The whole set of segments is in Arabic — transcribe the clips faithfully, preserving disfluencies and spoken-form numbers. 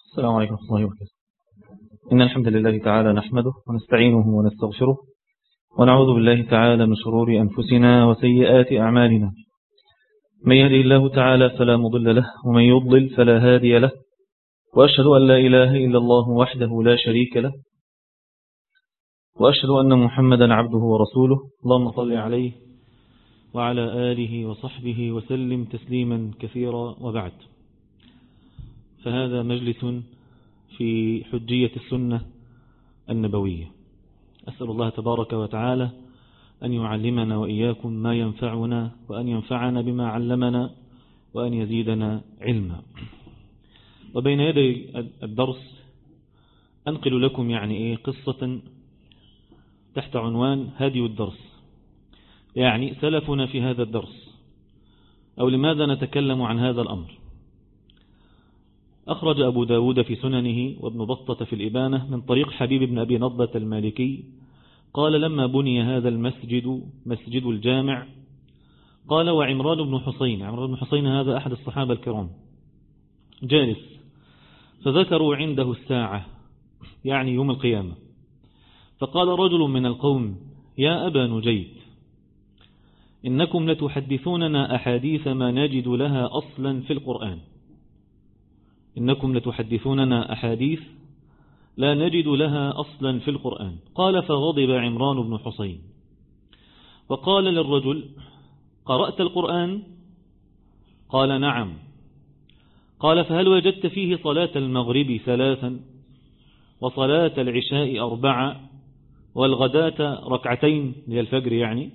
السلام عليكم ورحمة الله وبركاته. إن الحمد لله تعالى نحمده ونستعينه ونستغفره ونعوذ بالله تعالى من شرور أنفسنا وسيئات أعمالنا. من يهدي الله تعالى فلا مضل له ومن يضلل فلا هادي له، وأشهد أن لا إله إلا الله وحده لا شريك له، وأشهد أن محمدا عبده ورسوله. اللهم صل عليه وعلى آله وصحبه وسلم تسليما كثيرا، وبعد، فهذا مجلس في حجية السنة النبوية. أسأل الله تبارك وتعالى أن يعلمنا وإياكم ما ينفعنا، وأن ينفعنا بما علمنا، وأن يزيدنا علما. وبين يدي الدرس أنقل لكم يعني إيه قصة تحت عنوان هدي الدرس، يعني سلفنا في هذا الدرس، أو لماذا نتكلم عن هذا الأمر. أخرج أبو داود في سننه وابن بطة في الإبانة من طريق حبيب بن أبي نضبة المالكي قال: لما بني هذا المسجد مسجد الجامع، قال: وعمران بن حسين، عمران بن حسين هذا أحد الصحابة الكرام، جالس، فذكروا عنده الساعة، يعني يوم القيامة، فقال رجل من القوم: يا أبا نجيد، إنكم لتحدثوننا أحاديث ما نجد لها أصلا في القرآن، إنكم لتحدثوننا أحاديث لا نجد لها أصلا في القرآن. قال: فغضب عمران بن حسين وقال للرجل: قرأت القرآن؟ قال: نعم. قال: فهل وجدت فيه صلاة المغرب ثلاثا، وصلاة العشاء أربعة، والغداة ركعتين هي الفجر يعني،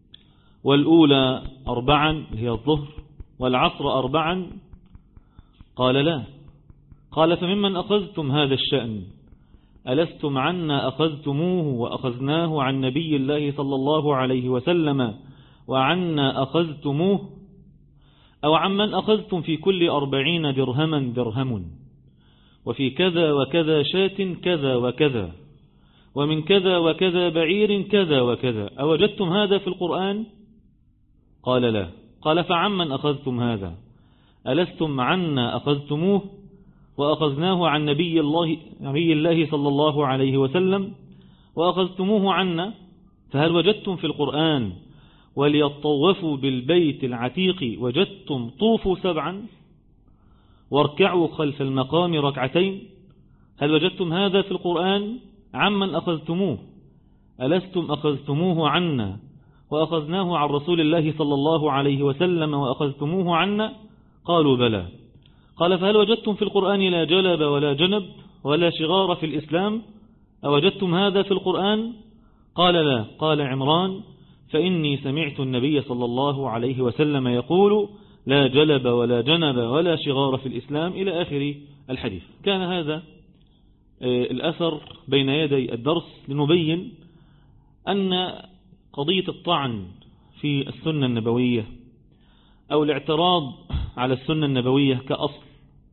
والأولى أربعا هي الظهر، والعصر أربعا؟ قال: لا. قال: فممن أخذتم هذا الشأن؟ ألستم عنا أخذتموه وأخذناه عن نبي الله صلى الله عليه وسلم وعنا أخذتموه؟ أو عمن أخذتم في كل أربعين درهما درهم، وفي كذا وكذا شاة كذا وكذا، ومن كذا وكذا بعير كذا وكذا، أوجدتم هذا في القرآن؟ قال: لا. قال: فعمن أخذتم هذا؟ ألستم عنا أخذتموه وأخذناه عن نبي الله, نبي الله صلى الله عليه وسلم وأخذتموه عنا؟ فهل وجدتم في القرآن وليطوفوا بالبيت العتيق وجدتم طوفوا سبعا واركعوا خلف المقام ركعتين؟ هل وجدتم هذا في القرآن؟ عمن أخذتموه؟ ألستم أخذتموه عنا وأخذناه عن رسول الله صلى الله عليه وسلم وأخذتموه عنا؟ قالوا: بلى. قال: فهل وجدتم في القرآن لا جلب ولا جنب ولا شغار في الإسلام؟ أوجدتم هذا في القرآن؟ قال: لا. قال عمران: فإني سمعت النبي صلى الله عليه وسلم يقول: لا جلب ولا جنب ولا شغار في الإسلام، إلى آخر الحديث. كان هذا الأثر بين يدي الدرس لنبين أن قضية الطعن في السنة النبوية أو الاعتراض على السنة النبوية كأصل،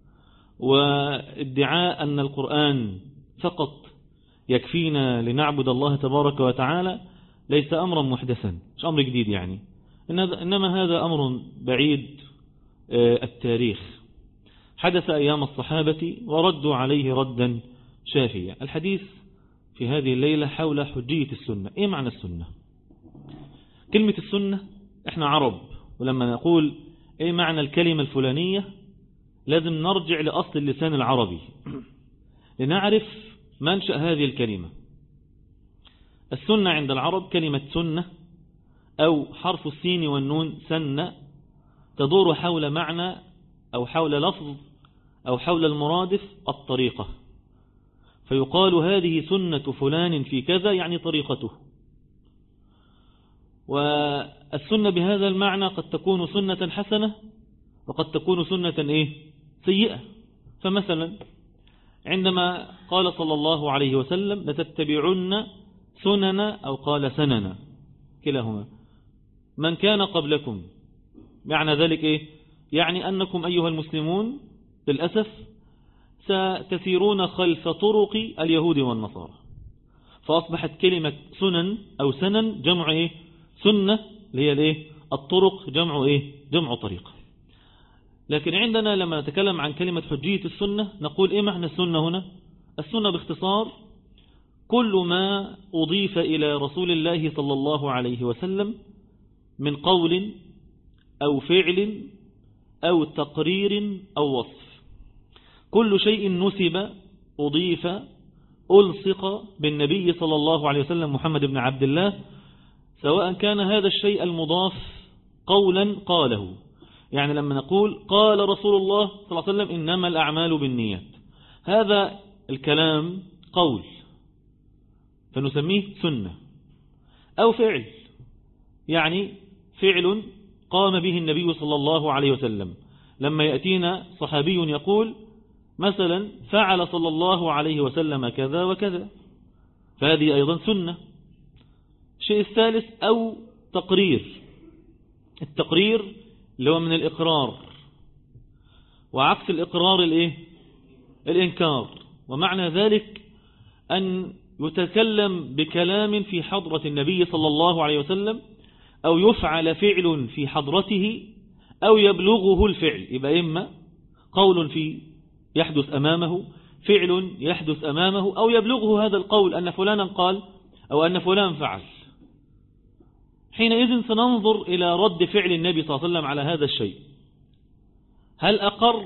وادعاء أن القرآن فقط يكفينا لنعبد الله تبارك وتعالى، ليس أمرا محدثا، مش أمر جديد يعني، إنما هذا أمر بعيد التاريخ، حدث أيام الصحابة وردوا عليه ردا شافيا. الحديث في هذه الليلة حول حجية السنة. إيه معنى السنة؟ كلمة السنة، إحنا عرب، ولما نقول إيه معنى الكلمة الفلانية لازم نرجع لأصل اللسان العربي لنعرف منشأ هذه الكلمة. السنة عند العرب كلمة سنة أو حرف السين والنون سنة، تدور حول معنى أو حول لفظ أو حول المرادف الطريقة، فيقال هذه سنة فلان في كذا، يعني طريقته. والسنة بهذا المعنى قد تكون سنة حسنة وقد تكون سنة إيه؟ سيئة. فمثلا عندما قال صلى الله عليه وسلم: لتتبعن سنن، أو قال سنن، كلاهما، من كان قبلكم، معنى ذلك إيه؟ يعني أنكم أيها المسلمون للأسف ستسيرون خلف طرق اليهود والنصارى. فأصبحت كلمة سنن أو سنن جمع إيه؟ سنة، اللي هي الإيه؟ الطرق، جمع إيه؟ جمع طريق. لكن عندنا لما نتكلم عن كلمة حجية السنة نقول إيه معنى السنة هنا؟ السنة باختصار كل ما أضيف إلى رسول الله صلى الله عليه وسلم من قول أو فعل أو تقرير أو وصف. كل شيء نسب أضيف ألصق بالنبي صلى الله عليه وسلم محمد بن عبد الله، سواء كان هذا الشيء المضاف قولا قاله، يعني لما نقول قال رسول الله صلى الله عليه وسلم إنما الأعمال بالنيات، هذا الكلام قول فنسميه سنة، أو فعل يعني فعل قام به النبي صلى الله عليه وسلم. لما يأتينا صحابي يقول مثلا فعل صلى الله عليه وسلم كذا وكذا، فهذه أيضا سنة. الشيء الثالث أو تقرير، التقرير اللي هو من الإقرار، وعكس الإقرار الإيه؟ الإنكار. ومعنى ذلك أن يتكلم بكلام في حضرة النبي صلى الله عليه وسلم، أو يفعل فعل في حضرته، أو يبلغه الفعل، يبقى إما قول في يحدث أمامه، فعل يحدث أمامه، أو يبلغه هذا القول أن فلانا قال أو أن فلان فعل. حينئذ سننظر إلى رد فعل النبي صلى الله عليه وسلم على هذا الشيء، هل أقر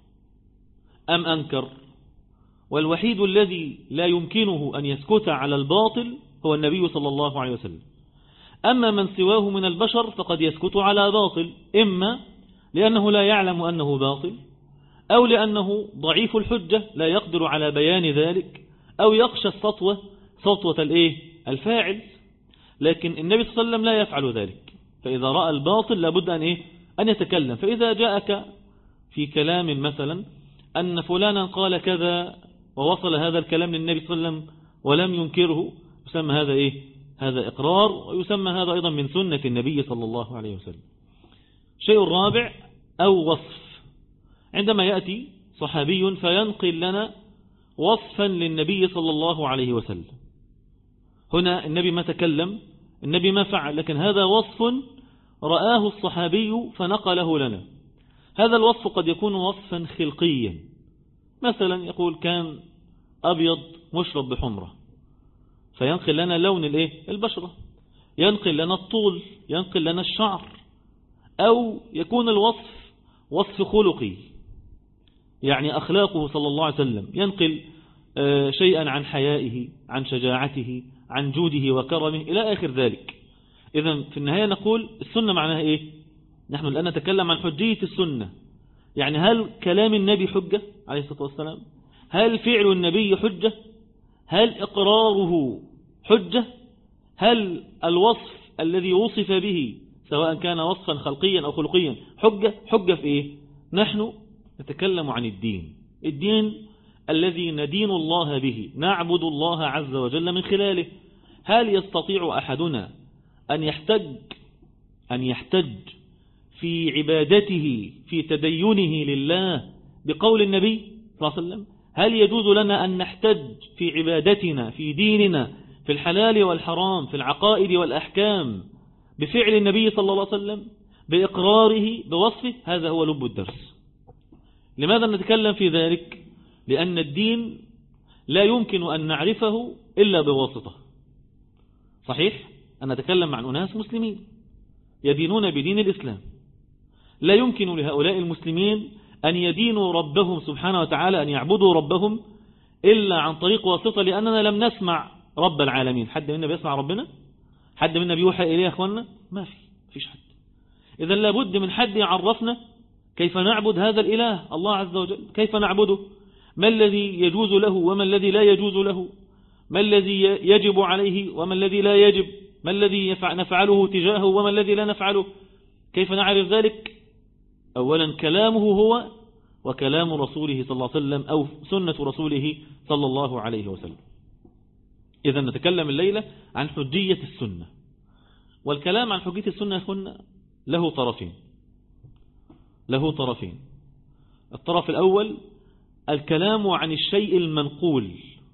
أم أنكر؟ والوحيد الذي لا يمكنه أن يسكت على الباطل هو النبي صلى الله عليه وسلم. أما من سواه من البشر فقد يسكت على باطل، إما لأنه لا يعلم أنه باطل، أو لأنه ضعيف الحجة لا يقدر على بيان ذلك، أو يخشى السطوة سطوة الإيه؟ الفاعل. لكن النبي صلى الله عليه وسلم لا يفعل ذلك، فإذا رأى الباطل لابد أن, إيه؟ أن يتكلم. فإذا جاءك في كلام مثلا أن فلانا قال كذا ووصل هذا الكلام للنبي صلى الله عليه وسلم ولم ينكره، يسمى هذا إيه؟ هذا إقرار، ويسمى هذا أيضا من سنة النبي صلى الله عليه وسلم. شيء الرابع أو وصف، عندما يأتي صحابي فينقل لنا وصفا للنبي صلى الله عليه وسلم. هنا النبي ما تكلم، النبي ما فعل، لكن هذا وصف رآه الصحابي فنقله لنا. هذا الوصف قد يكون وصفا خلقيا، مثلا يقول كان أبيض مشرب بحمرة، فينقل لنا لون الايه؟ البشرة، ينقل لنا الطول، ينقل لنا الشعر. أو يكون الوصف وصف خلقي، يعني أخلاقه صلى الله عليه وسلم، ينقل شيئا عن حيائه، عن شجاعته، عن جوده وكرمه إلى آخر ذلك. إذن في النهاية نقول السنة معناها إيه؟ نحن الآن نتكلم عن حجية السنة، يعني هل كلام النبي حجة عليه الصلاة والسلام؟ هل فعل النبي حجة؟ هل إقراره حجة؟ هل الوصف الذي وصف به سواء كان وصفا خلقيا أو خلقيا حجة؟ حجة في إيه؟ نحن نتكلم عن الدين، الدين الذي ندين الله به، نعبد الله عز وجل من خلاله. هل يستطيع أحدنا أن يحتج أن يحتج في عبادته في تدينه لله بقول النبي صلى الله عليه وسلم؟ هل يجوز لنا أن نحتج في عبادتنا في ديننا في الحلال والحرام في العقائد والأحكام بفعل النبي صلى الله عليه وسلم بإقراره بوصفه؟ هذا هو لب الدرس. لماذا نتكلم في ذلك؟ لأن الدين لا يمكن أن نعرفه إلا بواسطة. صحيح أن نتكلم عن أناس مسلمين يدينون بدين الإسلام، لا يمكن لهؤلاء المسلمين أن يدينوا ربهم سبحانه وتعالى، أن يعبدوا ربهم إلا عن طريق واسطة، لأننا لم نسمع رب العالمين. حد منا بيسمع ربنا؟ حد منا بيوحى إليه يا أخوانا؟ ما في فيش حد. إذا لابد من حد يعرفنا كيف نعبد هذا الإله الله عز وجل، كيف نعبده، ما الذي يجوز له وما الذي لا يجوز له، ما الذي يجب عليه وما الذي لا يجب، ما الذي نفعله تجاهه وما الذي لا نفعله. كيف نعرف ذلك؟ أولا كلامه هو وكلام رسوله صلى الله عليه وسلم، أو سنة رسوله صلى الله عليه وسلم. إذا نتكلم الليلة عن حجية السنة، والكلام عن حجية السنة يكون له طرفين له طرفين الطرف الأول الكلام عن الشيء المنقول،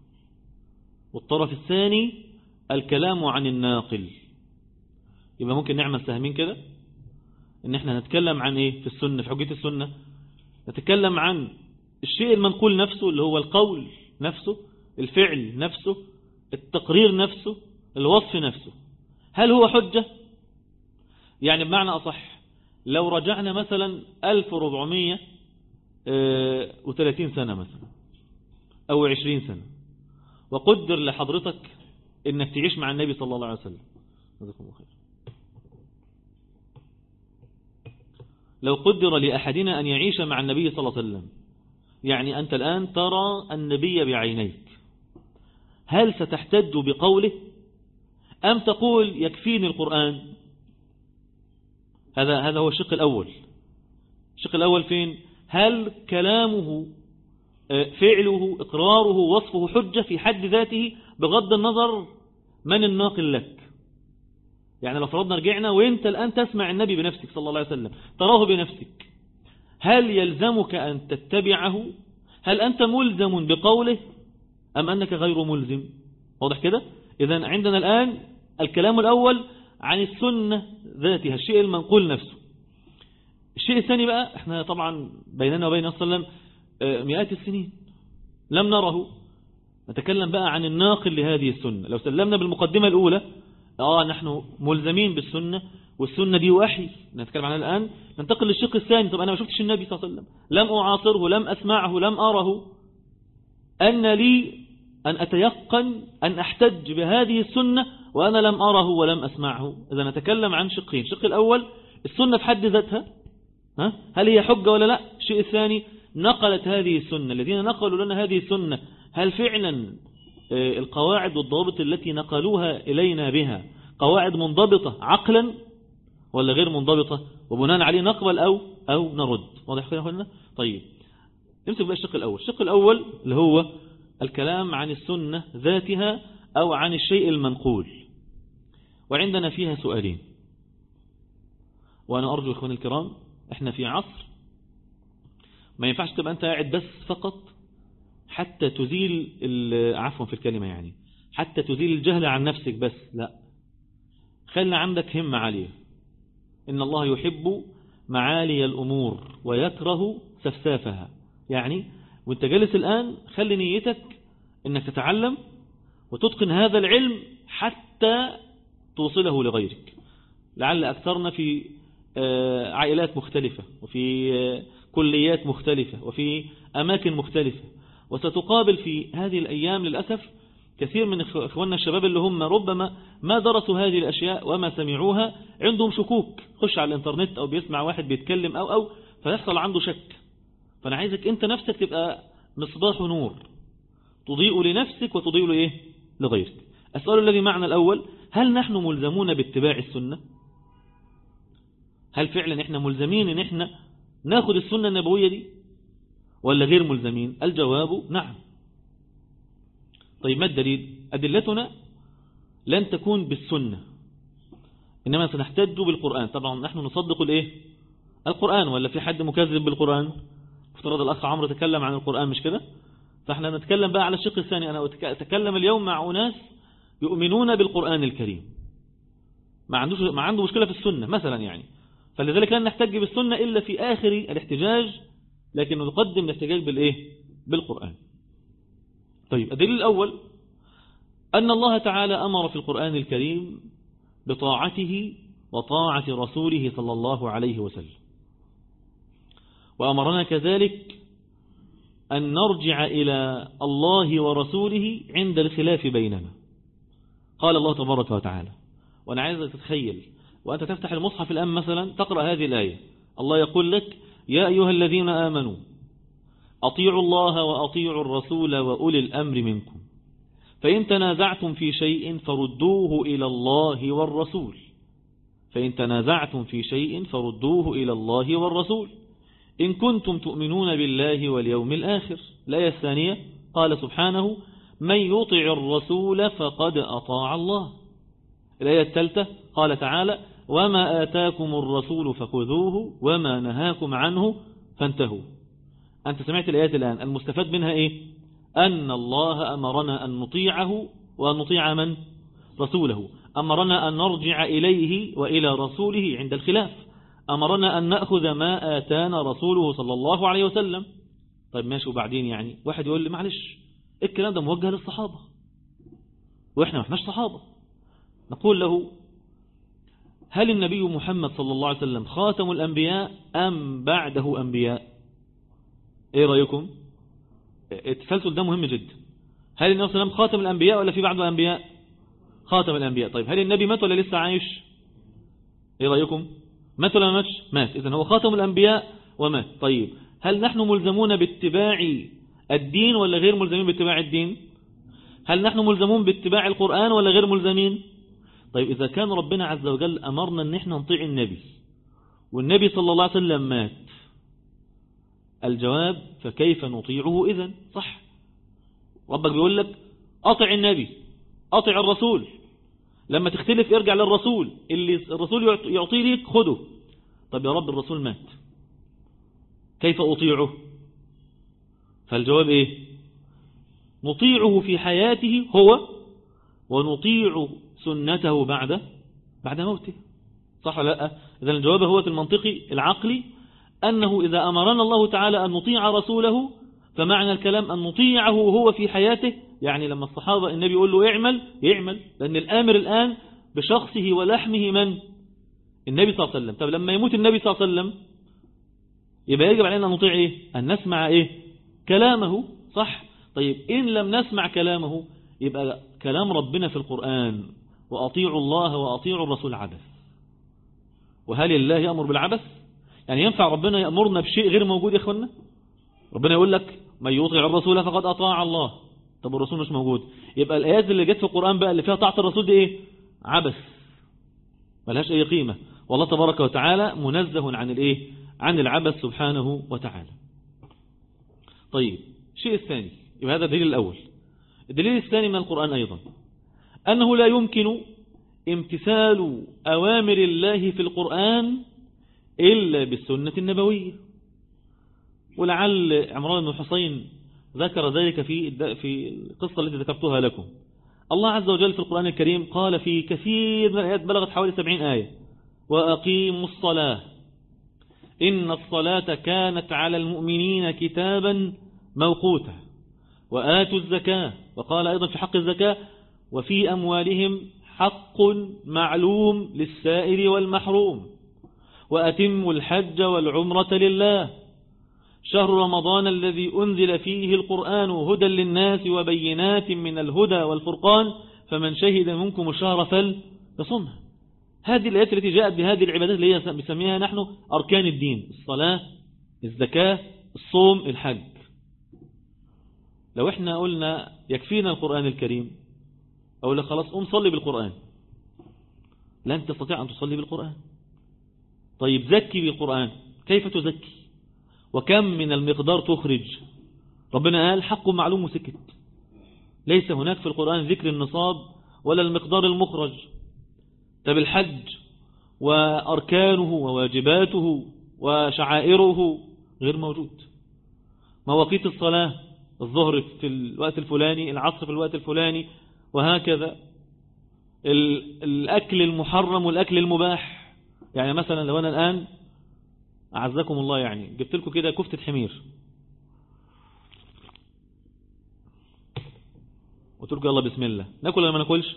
والطرف الثاني الكلام عن الناقل. يبقى ممكن نعمل سهمين كده، ان احنا نتكلم عن ايه في السنة، في حجية السنة، نتكلم عن الشيء المنقول نفسه اللي هو القول نفسه، الفعل نفسه، التقرير نفسه، الوصف نفسه، هل هو حجة؟ يعني بمعنى أصح لو رجعنا مثلا ألف وأربعمائة وثلاثين سنة مثلا أو عشرين سنة، وقدر لحضرتك إنك تعيش مع النبي صلى الله عليه وسلم، لو قدر لأحدنا أن يعيش مع النبي صلى الله عليه وسلم، يعني أنت الآن ترى النبي بعينيك، هل ستحتج بقوله أم تقول يكفيني القرآن؟ هذا هذا هو الشق الأول. الشق الأول فين؟ هل كلامه فعله إقراره وصفه حجة في حد ذاته بغض النظر من الناقل لك؟ يعني لو فرضنا رجعنا وانت الآن تسمع النبي بنفسك صلى الله عليه وسلم، تراه بنفسك، هل يلزمك أن تتبعه؟ هل أنت ملزم بقوله أم أنك غير ملزم؟ واضح كده؟ إذن عندنا الآن الكلام الأول عن السنة ذاتها، الشيء المنقول نفسه. الشيء الثاني بقى، احنا طبعا بيننا وبين صلى الله عليه وسلم مئات السنين لم نره، نتكلم بقى عن الناقل لهذه السنة. لو سلمنا بالمقدمة الأولى آه نحن ملزمين بالسنة والسنة دي وحي نتكلم عنها الآن، ننتقل للشق الثاني. طب أنا ما شفتش النبي صلى الله عليه وسلم، لم أعاصره، لم أسمعه، لم أره، أن لي أن أتيقن أن أحتج بهذه السنة وأنا لم أره ولم أسمعه؟ إذا نتكلم عن شقين. الشق الأول السنة في حد ذاتها، ها؟ هل هي حجة ولا لا؟ الشيء الثاني نقلت هذه السنة، الذين نقلوا لنا هذه السنة هل فعلا القواعد والضوابط التي نقلوها إلينا بها قواعد منضبطة عقلا ولا غير منضبطة، وبناء عليه نقبل أو أو نرد؟ واضح كده يا اخوانا؟ طيب نمسك بقى الشق الأول. الشق الأول اللي هو الكلام عن السنة ذاتها أو عن الشيء المنقول، وعندنا فيها سؤالين. وأنا أرجو إخواني الكرام، إحنا في عصر ما ينفعش تبقى أنت قاعد بس فقط حتى تزيل عفوا في الكلمة، يعني حتى تزيل الجهل عن نفسك بس، لا، خلي عندك همة عالية. إن الله يحب معالي الأمور ويكره سفسافها. يعني وانت جالس الآن خلي نيتك إنك تتعلم وتتقن هذا العلم حتى توصله لغيرك. لعل أكثرنا في عائلات مختلفة وفي كليات مختلفة وفي أماكن مختلفة، وستقابل في هذه الأيام للأسف كثير من إخواننا الشباب اللي هم ربما ما درسوا هذه الأشياء وما سمعوها، عندهم شكوك، خش على الإنترنت أو بيسمع واحد بيتكلم أو أو فيحصل عنده شك. فأنا عايزك أنت نفسك تبقى مصباح نور تضيء لنفسك وتضيء لإيه؟ لغيرك. السؤال الذي معنا الأول، هل نحن ملزمون باتباع السنة؟ هل فعلا إحنا ملزمين إن إحنا ناخد السنة النبوية دي ولا غير ملزمين؟ الجواب نعم. طيب ما الدليل؟ أدلتنا لن تكون بالسنة، إنما سنحتج بالقرآن. طبعا نحن نصدق الإيه؟ القرآن، ولا في حد مكذب بالقرآن؟ افترض الأخ عمرو تكلم عن القرآن مش كده؟ فاحنا نتكلم بقى على الشق الثاني. أنا أتكلم اليوم مع أناس يؤمنون بالقرآن الكريم، ما عندوش ما عنده مشكلة في السنة مثلا، يعني فلذلك لن نحتج بالسنة إلا في آخر الاحتجاج، لكن نقدم الاحتجاج بالإيه؟ بالقرآن. طيب الدليل الأول أن الله تعالى أمر في القرآن الكريم بطاعته وطاعة رسوله صلى الله عليه وسلم، وأمرنا كذلك أن نرجع إلى الله ورسوله عند الخلاف بيننا. قال الله تبارك وتعالى، وأنا عايز تتخيل وأنت تفتح المصحف الآن مثلا تقرأ هذه الآية، الله يقول لك يا أيها الذين آمنوا أطيعوا الله وأطيعوا الرسول وأولي الأمر منكم فإن تنازعتم في شيء فردوه إلى الله والرسول فإن تنازعتم في شيء فردوه إلى الله والرسول إن كنتم تؤمنون بالله واليوم الآخر. الآية الثانية قال سبحانه من يطع الرسول فقد أطاع الله. الآية الثالثة قال تعالى وما آتاكم الرسول فخذوه وما نهاكم عنه فانتهوا. أنت سمعت الآيات الآن، المستفاد منها إيه؟ أن الله أمرنا أن نطيعه وأن نطيع من؟ رسوله. أمرنا أن نرجع إليه وإلى رسوله عند الخلاف. أمرنا أن نأخذ ما آتانا رسوله صلى الله عليه وسلم. طيب ماشي، وبعدين يعني واحد يقول لي معلش الكلام ده موجه للصحابة وإحنا ما احناش صحابة. نقول له هل النبي محمد صلى الله عليه وسلم خاتم الأنبياء أم بعده أنبياء؟ إيه رأيكم؟ التسلسل ده مهم جدا. هل النبي صلى الله عليه وسلم خاتم الأنبياء ولا في بعده أنبياء؟ خاتم الأنبياء. طيب هل النبي مات ولا لسه عايش؟ إيه رأيكم؟ مات ولا ما ماتش؟ مات. إذن هو خاتم الأنبياء ومات. طيب هل نحن ملزمون باتباع الدين ولا غير ملزمين باتباع الدين؟ هل نحن ملزمون باتباع القرآن ولا غير ملزمين؟ طيب إذا كان ربنا عز وجل أمرنا أن احنا نطيع النبي والنبي صلى الله عليه وسلم مات، الجواب فكيف نطيعه إذن؟ صح، ربك بيقول لك أطع النبي أطع الرسول، لما تختلف ارجع للرسول، اللي الرسول يعطيه ليك خده. طب يا رب الرسول مات كيف أطيعه؟ فالجواب إيه؟ نطيعه في حياته هو ونطيع سنته بعد بعد موته، صح ولا لا؟ إذن الجواب هو المنطقي العقلي أنه إذا أمرنا الله تعالى أن نطيع رسوله فمعنى الكلام أن نطيعه هو في حياته. يعني لما الصحابة النبي يقول له اعمل يعمل، لأن الآمر الآن بشخصه ولحمه من؟ النبي صلى الله عليه وسلم. طب لما يموت النبي صلى الله عليه وسلم يبقى يجب علينا أن نطيع إيه؟ أن نسمع إيه؟ كلامه، صح؟ طيب إن لم نسمع كلامه يبقى كلام ربنا في القرآن وأطيعوا الله وأطيعوا الرسول عبث. وهل الله يأمر بالعبث؟ يعني ينفع ربنا يأمرنا بشيء غير موجود يا إخوانا؟ ربنا يقول لك من يطيع الرسول فقد أطاع الله. طب الرسول مش موجود، يبقى الآيات اللي جت في القرآن بقى اللي فيها طاعة الرسول دي إيه؟ عبث، ملهاش أي قيمة. والله تبارك وتعالى منزه عن الإيه؟ عن العبث سبحانه وتعالى. طيب الشيء الثاني، يبقى هذا الدليل الأول. الدليل الثاني من القرآن أيضا أنه لا يمكن امتثال أوامر الله في القرآن إلا بالسنة النبوية. ولعل عمران بن حسين ذكر ذلك في في القصة التي ذكرتها لكم. الله عز وجل في القرآن الكريم قال في كثير من الآيات بلغت حوالي سبعين آية: وأقيموا الصلاة إن الصلاة كانت على المؤمنين كتابا موقوتا وآتوا الزكاة. وقال أيضا في حق الزكاة: وفي أموالهم حق معلوم للسائل والمحروم وأتموا الحج والعمرة لله شهر رمضان الذي أنزل فيه القرآن هدى للناس وبينات من الهدى والفرقان فمن شهد منكم الشهر فليصمه. هذه الآيات التي جاءت بهذه العبادات اللي هي بسميها نحن أركان الدين: الصلاة، الزكاة، الصوم، الحج. لو احنا قلنا يكفينا القرآن الكريم أو لا خلاص قم صلي بالقرآن، لن تستطيع أن تصلي بالقرآن. طيب زكي بالقرآن، كيف تزكي؟ وكم من المقدار تخرج؟ ربنا قال حق معلوم وسكت. ليس هناك في القرآن ذكر النصاب ولا المقدار المخرج. طب الحج وأركانه وواجباته وشعائره غير موجود. مواقيت الصلاة: الظهر في الوقت الفلاني، العصر في الوقت الفلاني، وهكذا. الأكل المحرم والأكل المباح. يعني مثلا لو أنا الآن أعزكم الله يعني جبت لكم كده كفتة حمير قلت لكم يلا بسم الله، ناكل ولا ما ناكلش؟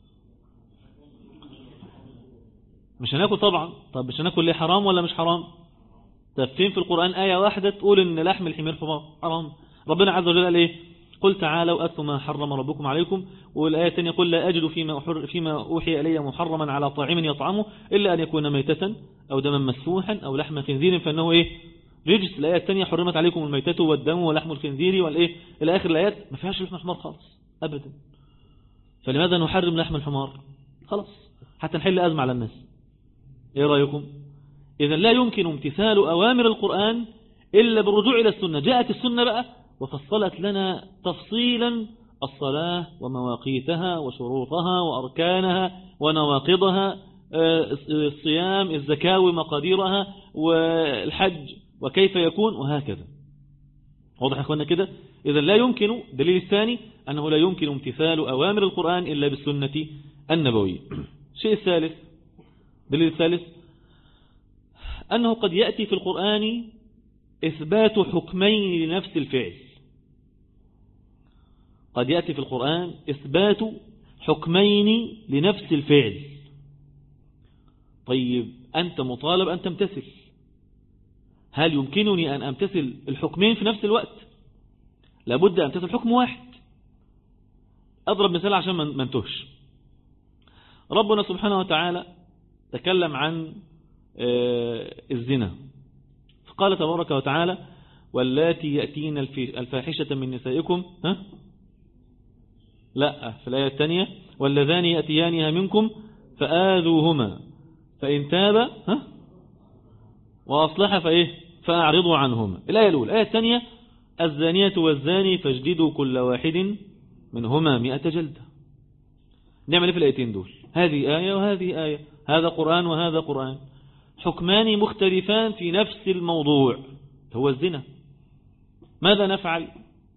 مش هناكل طبعا. طب مش هناكل ليه؟ حرام ولا مش حرام؟ طب فين في القرآن آية واحدة تقول ان لحم الحمير حرام؟ ربنا عز وجل قال ايه؟ قل تعالوا أتلوا ما حرم ربكم عليكم. والآية الثانية: قل لا أجد فيما أحر فيما أوحي إلي محرما على طاعم يطعمه إلا أن يكون ميتة أو دما مسفوحا أو لحم خنزير فإنه إيه؟ رجس. الآية الثانية: حرمت عليكم الميتة والدم ولحم الخنزير والإيه إلى آخر الآيات. ما فيهاش لحم الحمار خالص أبدا. فلماذا نحرم لحم الحمار؟ خلاص حتى نحل أزمة على الناس. إيه رأيكم؟ إذا لا يمكن امتثال أوامر القرآن إلا بالرجوع إلى السنة. جاءت السنة بقى وفصلت لنا تفصيلا الصلاة ومواقيتها وشروطها وأركانها ونواقضها، الصيام، الزكاة ومقاديرها، والحج وكيف يكون، وهكذا. واضح يا أخوانا كده؟ إذا لا يمكن، دليل الثاني أنه لا يمكن امتثال أوامر القرآن إلا بالسنة النبوية. الشيء الثالث، دليل الثالث: أنه قد يأتي في القرآن إثبات حكمين لنفس الفعل. قد يأتي في القرآن إثبات حكمين لنفس الفعل. طيب أنت مطالب أن تمتثل، هل يمكنني أن أمتثل الحكمين في نفس الوقت؟ لابد أن أمتثل حكم واحد. أضرب مثال عشان ما انتهش. ربنا سبحانه وتعالى تكلم عن الزنا، فقال تبارك وتعالى: واللاتي يأتين الفاحشة من نسائكم، ها؟ لا، في الآية الثانية: واللذان يأتيانها منكم فآذوهما فإن تابا، ها؟ وأصلح فإيه فأعرضوا عنهما. الآية الأولى. الآية الثانية: الزانية والزاني فاجلدوا كل واحد منهما مئة جلدة. نعمل في الآيتين دول؟ هذه آية وهذه آية، هذا قرآن وهذا قرآن، حكمان مختلفان في نفس الموضوع هو الزنا. ماذا نفعل؟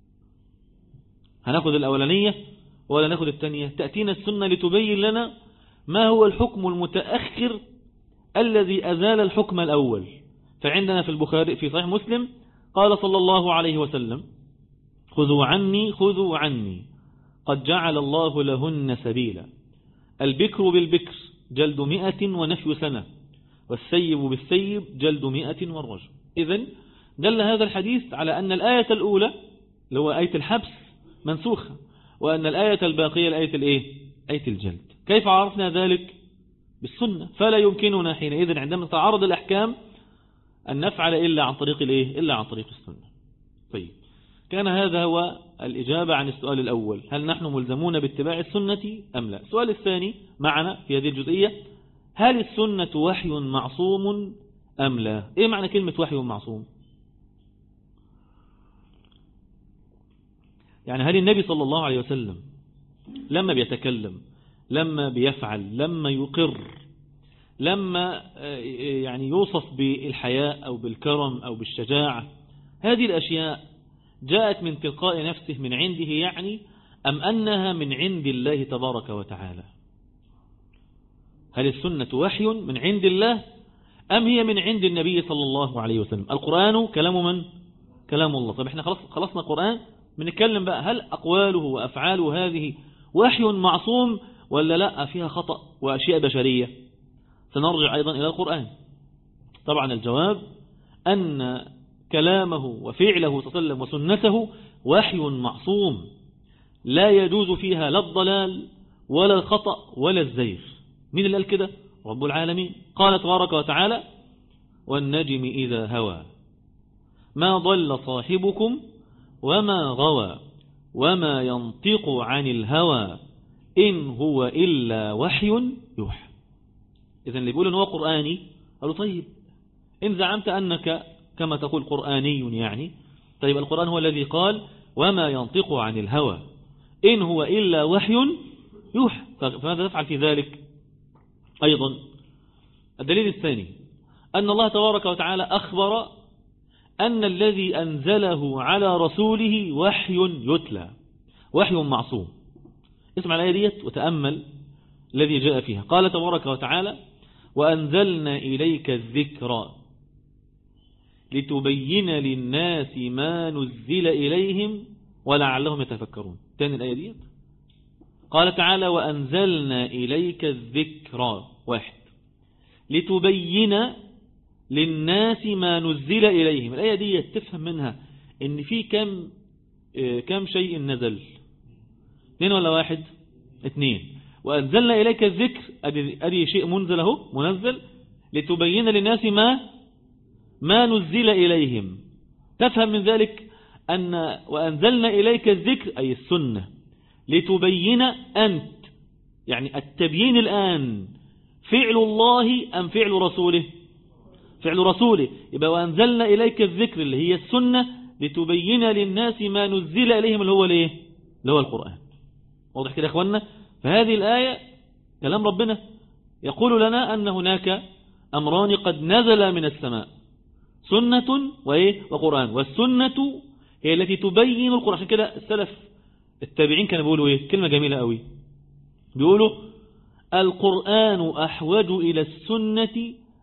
هناخذ الأولانية ولا ناخذ الثانية؟ تأتينا السنة لتبين لنا ما هو الحكم المتأخر الذي أزال الحكم الأول. فعندنا في البخاري في صحيح مسلم قال صلى الله عليه وسلم: خذوا عني خذوا عني قد جعل الله لهن سبيلا، البكر بالبكر جلد مئة ونفي سنة، والسيب بالسيب جلد مئة والرجم. إذن دل هذا الحديث على أن الآية الأولى اللي هو آية الحبس منسوخة، وأن الآية الباقية الآية الإيه؟ آية الجلد. كيف عرفنا ذلك؟ بالسنة. فلا يمكننا حينئذ عندما تعارض الأحكام أن نفعل إلا عن طريق الإيه؟ إلا عن طريق السنة. طيب، كان هذا هو الإجابة عن السؤال الأول: هل نحن ملزمون باتباع السنة أم لا؟ السؤال الثاني معنا في هذه الجزئية: هل السنة وحي معصوم أم لا؟ إيه معنى كلمة وحي معصوم؟ يعني هل النبي صلى الله عليه وسلم لما بيتكلم، لما بيفعل، لما يقر، لما يعني يوصف بالحياء أو بالكرم أو بالشجاعة، هذه الأشياء جاءت من تلقاء نفسه من عنده يعني، أم أنها من عند الله تبارك وتعالى؟ هل السنة وحي من عند الله أم هي من عند النبي صلى الله عليه وسلم؟ القرآن كلام من؟ كلام الله. طب احنا خلاص خلصنا القرآن، بنتكلم بقى هل أقواله وأفعاله هذه وحي معصوم ولا لا فيها خطأ وأشياء بشرية؟ سنرجع أيضا إلى القرآن. طبعا الجواب أن كلامه وفعله صلى الله عليه وسلم وسنته وحي معصوم، لا يجوز فيها لا الضلال ولا الخطأ ولا الزيغ. مين اللي قال كده؟ رب العالمين. قال تبارك وتعالى: والنجم إذا هوى ما ضل صاحبكم وما غوى وما ينطق عن الهوى إن هو إلا وحي يوحى. إذن اللي بيقول إن هو قرآني قالوا: طيب إن زعمت أنك كما تقول قرآني يعني، طيب القرآن هو الذي قال وما ينطق عن الهوى إن هو إلا وحي يوحى، فماذا تفعل في ذلك؟ أيضا الدليل الثاني أن الله تبارك وتعالى أخبر أن الذي أنزله على رسوله وحي يتلى، وحي معصوم. اسمع الآية ديت وتأمل الذي جاء فيها. قال تبارك وتعالى: وأنزلنا إليك الذكر لتبين للناس ما نزل إليهم ولعلهم يتفكرون. تاني الآية ديت قال تعالى: وأنزلنا إليك الذكر واحد لتبين للناس ما نزل إليهم. الآية دي تفهم منها ان في كم كم شيء نزل؟ اثنين ولا واحد؟ اثنين. وأنزلنا إليك الذكر أدي شيء منزل اهو منزل، لتبين للناس ما ما نزل إليهم. تفهم من ذلك أن وأنزلنا إليك الذكر أي السنة لتبين أنت، يعني التبيين الآن فعل الله أم فعل رسوله؟ فعل رسوله. يبقى وأنزلنا إليك الذكر اللي هي السنة لتبين للناس ما نزل إليهم اللي هو الايه؟ اللي هو القرآن. واضح كده يا اخوانا؟ فهذه الآية كلام ربنا يقول لنا أن هناك أمران قد نزل من السماء، سنة وإيه؟ وقرآن. والسنة هي التي تبين القرآن. عشان كده السلف التابعين كانوا بيقولوا إيه؟ كلمة جميلة قوي، بيقولوا: القرآن أحوج إلى السنة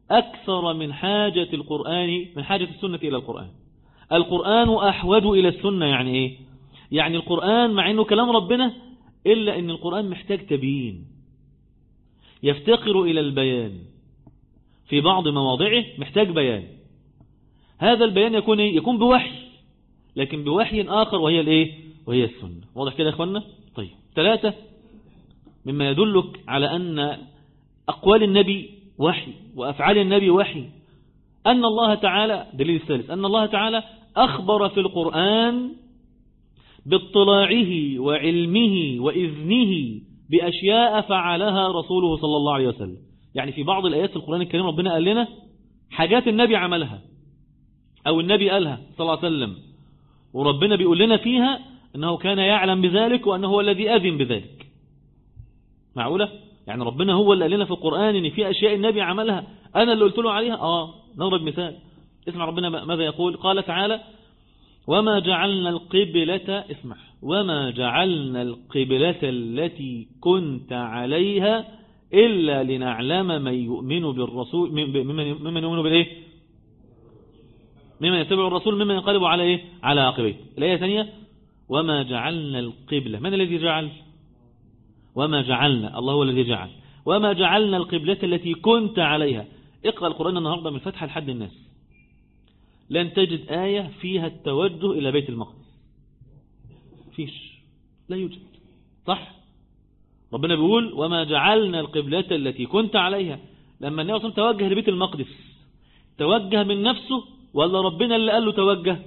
أكثر من حاجة القرآن من حاجة السنة إلى القرآن. القرآن أحوج إلى السنة. يعني إيه؟ يعني القرآن مع أنه كلام ربنا إلا أن القرآن محتاج تبيين، يفتقر إلى البيان في بعض مواضعه، محتاج بيان. هذا البيان يكون إيه؟ يكون بوحي، لكن بوحي آخر وهي الإيه؟ وهي السنة. واضح كده يا أخوانا؟ طيب، ثلاثة مما يدلك على أن أقوال النبي وحي وأفعال النبي وحي، أن الله تعالى، دليل الثالث، أن الله تعالى أخبر في القرآن باطلاعه وعلمه وإذنه بأشياء فعلها رسوله صلى الله عليه وسلم. يعني في بعض الآيات في القرآن الكريم ربنا قال لنا حاجات النبي عملها أو النبي قالها صلى الله عليه وسلم، وربنا بيقول لنا فيها أنه كان يعلم بذلك وأنه هو الذي أذن بذلك. معقولة؟ يعني ربنا هو اللي قال لنا في القرآن ان في اشياء النبي عملها انا اللي قلت له عليها. اه نضرب مثال، اسمع ربنا ماذا يقول. قال تعالى: وما جعلنا القبلة، اسمع، وما جعلنا القبلة التي كنت عليها إلا لنعلم من يؤمن بالرسول ممن يؤمن بالإيه ممن يتبع الرسول ممن ينقلب على إيه على عقبيه. الآية الثانية: وما جعلنا القبلة، من الذي جعل؟ وما جعلنا، الله هو الذي جعل. وما جعلنا القبلة التي كنت عليها. اقرأ القرآن النهاردة من الفتحة لحد الناس، لن تجد آية فيها التوجه إلى بيت المقدس، فيش، لا يوجد. صح؟ ربنا بيقول: وما جعلنا القبلة التي كنت عليها. لما النبي صلى الله عليه وسلم توجه لبيت المقدس، توجه من نفسه ولا ربنا اللي قال له توجه؟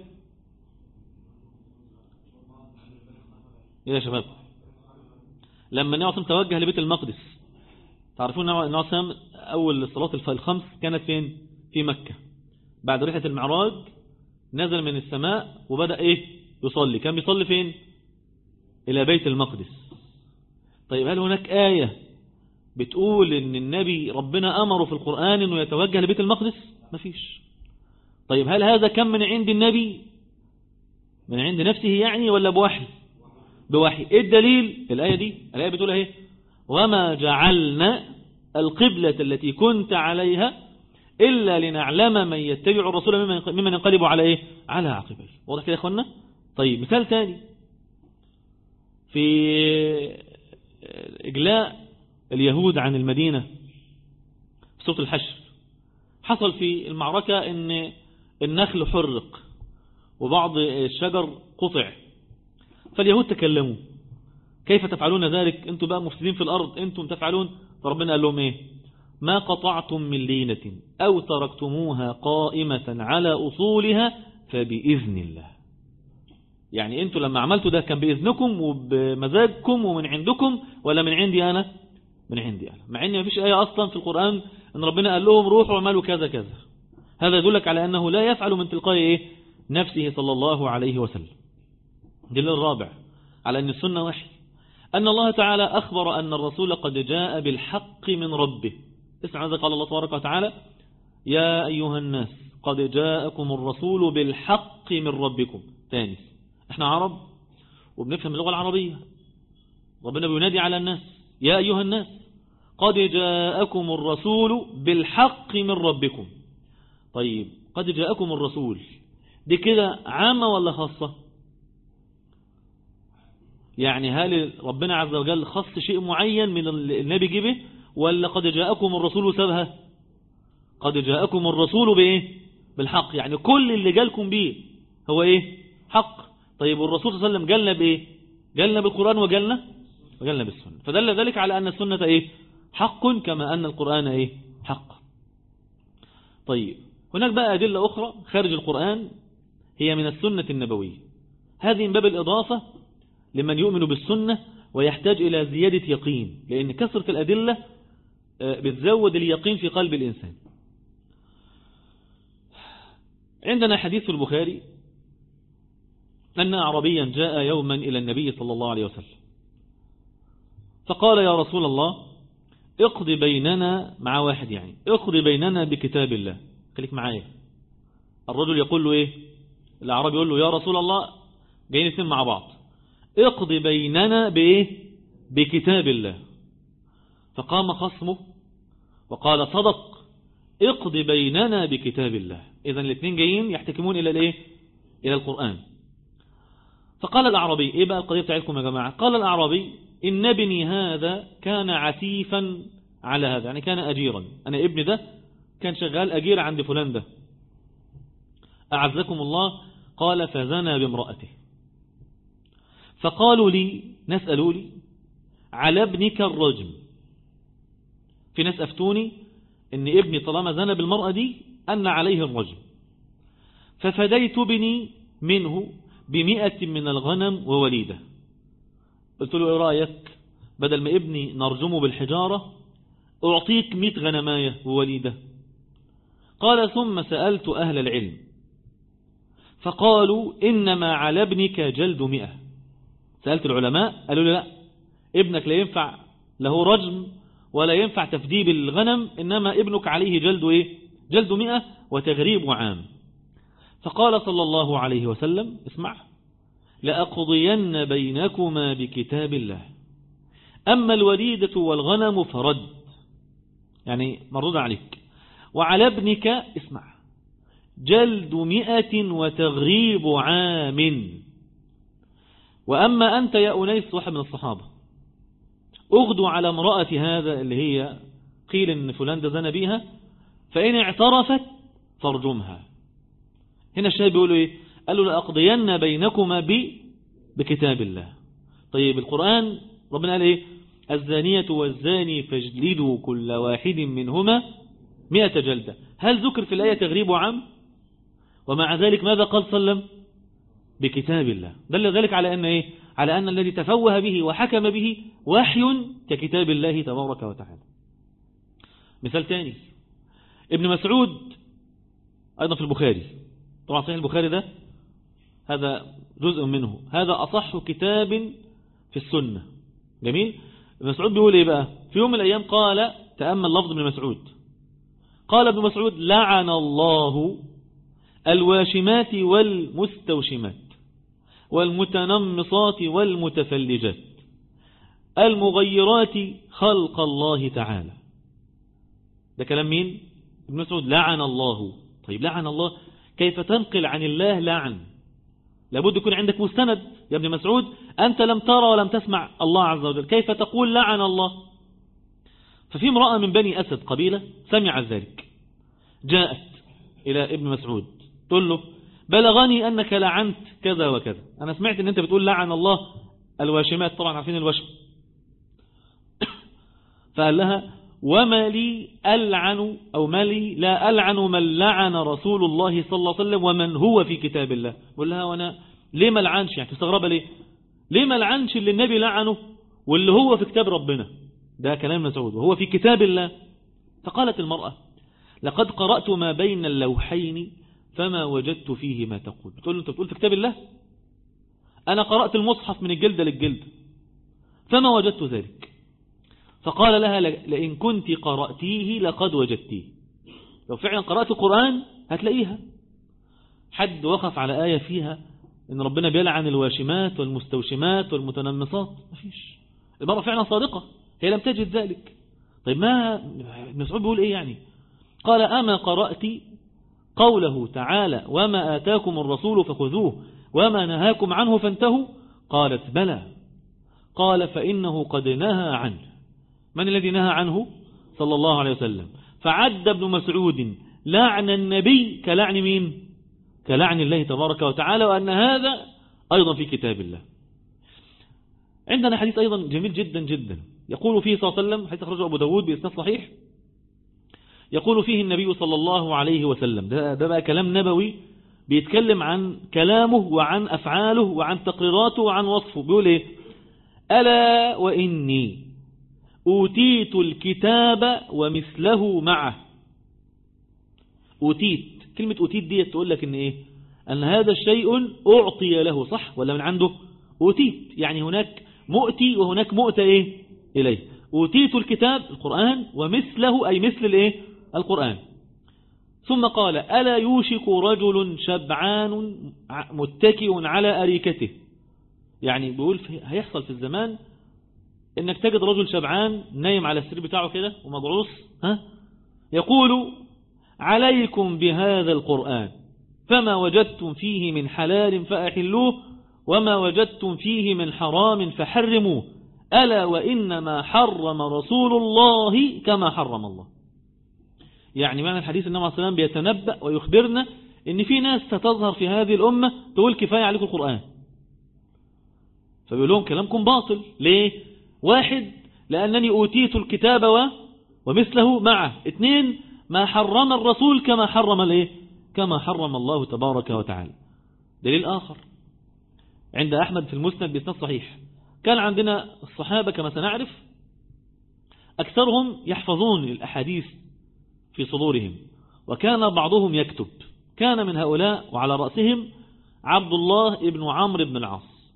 يا شباب، لما النبي صلى الله عليه وسلم توجه لبيت المقدس، تعرفون النبي صلى الله عليه وسلم أول الصلاة الخمس كانت فين؟ في مكة. بعد رحلة المعراج نزل من السماء وبدأ إيه؟ يصلي. كان بيصلي فين؟ إلى بيت المقدس. طيب، هل هناك آية بتقول إن النبي ربنا أمره في القرآن إنه يتوجه لبيت المقدس؟ مفيش. طيب، هل هذا كان من عند النبي من عند نفسه يعني ولا بوحي؟ بوحي. إيه الدليل؟ الآية دي، الآية بتقول إيه؟ وما جعلنا القبلة التي كنت عليها إلا لنعلم من يتبع الرسول ممن ينقلب على إيه؟ على عقبيه. واضح كده يا أخوانا؟ طيب، مثال ثاني في إجلاء اليهود عن المدينة في سورة الحشر. حصل في المعركة إن النخل حرق وبعض الشجر قطع، فاليهود تكلموا: كيف تفعلون ذلك؟ أنتم بقى مفسدين في الأرض، أنتم تفعلون. فربنا قال لهم إيه؟ ما قطعتم من لينة أو تركتموها قائمة على أصولها فبإذن الله. يعني أنتم لما عملتوا ده كان بإذنكم وبمزاجكم ومن عندكم ولا من عندي أنا؟ من عندي أنا. مع أن ما فيش آية أصلا في القرآن أن ربنا قال لهم روحوا وعملوا كذا كذا. هذا يدلك على أنه لا يفعل من تلقاء إيه؟ نفسه صلى الله عليه وسلم. دليل الرابع على أن السنة وحي، أن الله تعالى أخبر أن الرسول قد جاء بالحق من ربه. اسمع ماذا قال الله تبارك وتعالى: يا أيها الناس قد جاءكم الرسول بالحق من ربكم. ثاني، احنا عرب وبنفهم اللغة العربية، ربنا بينادي على الناس: يا أيها الناس قد جاءكم الرسول بالحق من ربكم. طيب، قد جاءكم الرسول دي كده عامة ولا خاصة؟ يعني هل ربنا عز وجل خص شيء معين من النبي جيبه ولا قد جاءكم الرسول سبها؟ قد جاءكم الرسول بإيه؟ بالحق. يعني كل اللي جالكم بيه هو إيه؟ حق. طيب، والرسول صلى الله عليه وسلم جالنا بإيه؟ جالنا بالقرآن وجالنا وجالنا بالسنة. فدل ذلك على أن السنة إيه؟ حق كما أن القرآن إيه؟ حق. طيب، هناك بقى أدلة أخرى خارج القرآن هي من السنة النبوية. هذه من باب الإضافة لمن يؤمن بالسنة ويحتاج إلى زيادة يقين، لأن كثرة الأدلة بتزود اليقين في قلب الإنسان. عندنا حديث البخاري أن أعرابيا جاء يوما إلى النبي صلى الله عليه وسلم فقال: يا رسول الله، اقضي بيننا، مع واحد يعني، اقضي بيننا بكتاب الله. خليك معايا. الرجل يقول له إيه؟ الأعرابي يقول له: يا رسول الله، جايين اثنين مع بعض، اقضي بيننا بإيه؟ بكتاب الله. فقام خصمه وقال: صدق، اقض بيننا بكتاب الله. إذن الاثنين جايين يحتكمون إلى الإيه؟ إلى القرآن. فقال الأعرابي، إيه بقى القضية بتاعتكم يا جماعة؟ قال الأعرابي إن ابني هذا كان عتيفا على هذا، يعني كان أجيرا، أنا ابني ده كان شغال أجير عند فلان ده، أعزكم الله. قال فزنى بامرأته. فقالوا لي، نسألوا لي على ابنك الرجم. في ناس أفتوني إن ابني طالما زنى بالمرأة دي أن عليه الرجم. ففديت ابني منه بمئة من الغنم ووليدة. قلت له ايه رأيك، بدل ما ابني نرجمه بالحجارة أعطيك مئة غنماية ووليدة. قال ثم سألت أهل العلم فقالوا إنما على ابنك جلد مئة. سألت العلماء قالوا لي لا، ابنك لا ينفع له رجم ولا ينفع تفديب الغنم، إنما ابنك عليه جلد إيه؟ جلد مئة وتغريب عام. فقال صلى الله عليه وسلم اسمع، لأقضين بينكما بكتاب الله، أما الوليدة والغنم فرد، يعني مردود عليك، وعلى ابنك اسمع جلد مئة وتغريب عام. وأما أنت يا أنيس واحد من الصحابة أغدو على امرأة هذا اللي هي قيل إن فلان ده زنى بيها، فإن اعترفت فارجمها. هنا الشاهد بيقولوا إيه؟ قالوا لأقضين بينكما ب بكتاب الله. طيب القرآن ربنا قال إيه؟ الزانية والزاني فاجلدوا كل واحد منهما مئة جلدة. هل ذكر في الآية تغريب عام؟ ومع ذلك ماذا قال صلى الله عليه وسلم؟ بكتاب الله. دل ذلك على أن إيه؟ على أن الذي تفوه به وحكم به وحي ككتاب الله تبارك وتعالى. مثال ثاني، ابن مسعود أيضا في البخاري، طبعا صحيح البخاري ده هذا جزء منه، هذا أصح كتاب في السنة. جميل. ابن مسعود بيقول إيه بقى؟ في يوم من الأيام قال، تأمل لفظ ابن مسعود، قال ابن مسعود لعن الله الواشمات والمستوشمات والمتنمصات والمتفلجات المغيرات خلق الله تعالى. ده كلام مين؟ ابن مسعود. لعن الله. طيب لعن الله، كيف تنقل عن الله لعن؟ لابد يكون عندك مستند يا ابن مسعود، أنت لم ترى ولم تسمع الله عز وجل، كيف تقول لعن الله؟ ففي امرأة من بني أسد قبيلة سمعت ذلك، جاءت إلى ابن مسعود تقول له بلغني أنك لعنت كذا وكذا، أنا سمعت أن أنت بتقول لعن الله الواشمات، طبعا عارفين الوشم. فقال لها وما لي ألعن أو ما لي لا ألعن من لعن رسول الله صلى الله عليه وسلم ومن هو في كتاب الله. بقول لها وأنا ليه ما لعنش؟ يعني تستغرب ليه ليه ما لعنش اللي النبي لعنه واللي هو في كتاب ربنا؟ ده كلام مسعود وهو في كتاب الله. فقالت المرأة لقد قرأت ما بين اللوحين فما وجدت فيه ما تقول. بتقول له أنت بتقول في كتاب الله؟ أنا قرأت المصحف من الجلد للجلد فما وجدت ذلك. فقال لها لئن كنت قرأتيه لقد وجدتيه، لو فعلا قرأت القرآن هتلاقيها. حد وقف على آية فيها إن ربنا بيلعن الواشمات والمستوشمات والمتنمصات؟ مفيش. المرأة فعلا صادقة، هي لم تجد ذلك. طيب ما ابن مسعود بيقول إيه يعني؟ قال أما قرأت قوله تعالى وما آتاكم الرسول فخذوه وما نهاكم عنه فانتهوا؟ قالت بلى. قال فإنه قد نهى عنه. من الذي نهى عنه؟ صلى الله عليه وسلم. فعد ابن مسعود لعن النبي كلعن مين؟ كلعن الله تبارك وتعالى، وأن هذا أيضا في كتاب الله. عندنا حديث أيضا جميل جدا جدا يقول فيه صلى الله عليه وسلم، حديث أخرجه أبو داود بإسناد صحيح، يقول فيه النبي صلى الله عليه وسلم، ده, ده بقى كلام نبوي بيتكلم عن كلامه وعن أفعاله وعن تقريراته وعن وصفه. بيقول إيه؟ ألا وإني أوتيت الكتاب ومثله معه. أوتيت، كلمة أوتيت دي تقول لك إن إيه؟ أن هذا الشيء أعطي له، صح ولا من عنده؟ أوتيت يعني هناك مؤتي وهناك مؤتى إيه؟ إليه. أوتيت الكتاب القرآن ومثله أي مثل الإيه؟ القرآن. ثم قال ألا يوشك رجل شبعان متكئ على أريكته، يعني بيقول هيحصل في الزمان انك تجد رجل شبعان نايم على السرير بتاعه كده ومضعوص، ها، يقول عليكم بهذا القرآن فما وجدتم فيه من حلال فأحلوه وما وجدتم فيه من حرام فحرموه ألا وإنما حرم رسول الله كما حرم الله. يعني معنى الحديث النبي عليه الصلاة والسلام بيتنبأ ويخبرنا إن في ناس ستظهر في هذه الأمة تقول كفاية عليكم القرآن، فبيقول لهم كلامكم باطل. ليه؟ واحد، لأنني أوتيت الكتاب و... ومثله معه. اثنين، ما حرم الرسول كما حرم الايه كما حرم الله تبارك وتعالى. دليل آخر عند أحمد في المسند بإسناد صحيح، كان عندنا الصحابة كما سنعرف أكثرهم يحفظون الأحاديث في صدورهم، وكان بعضهم يكتب. كان من هؤلاء وعلى رأسهم عبد الله ابن عمرو بن العاص،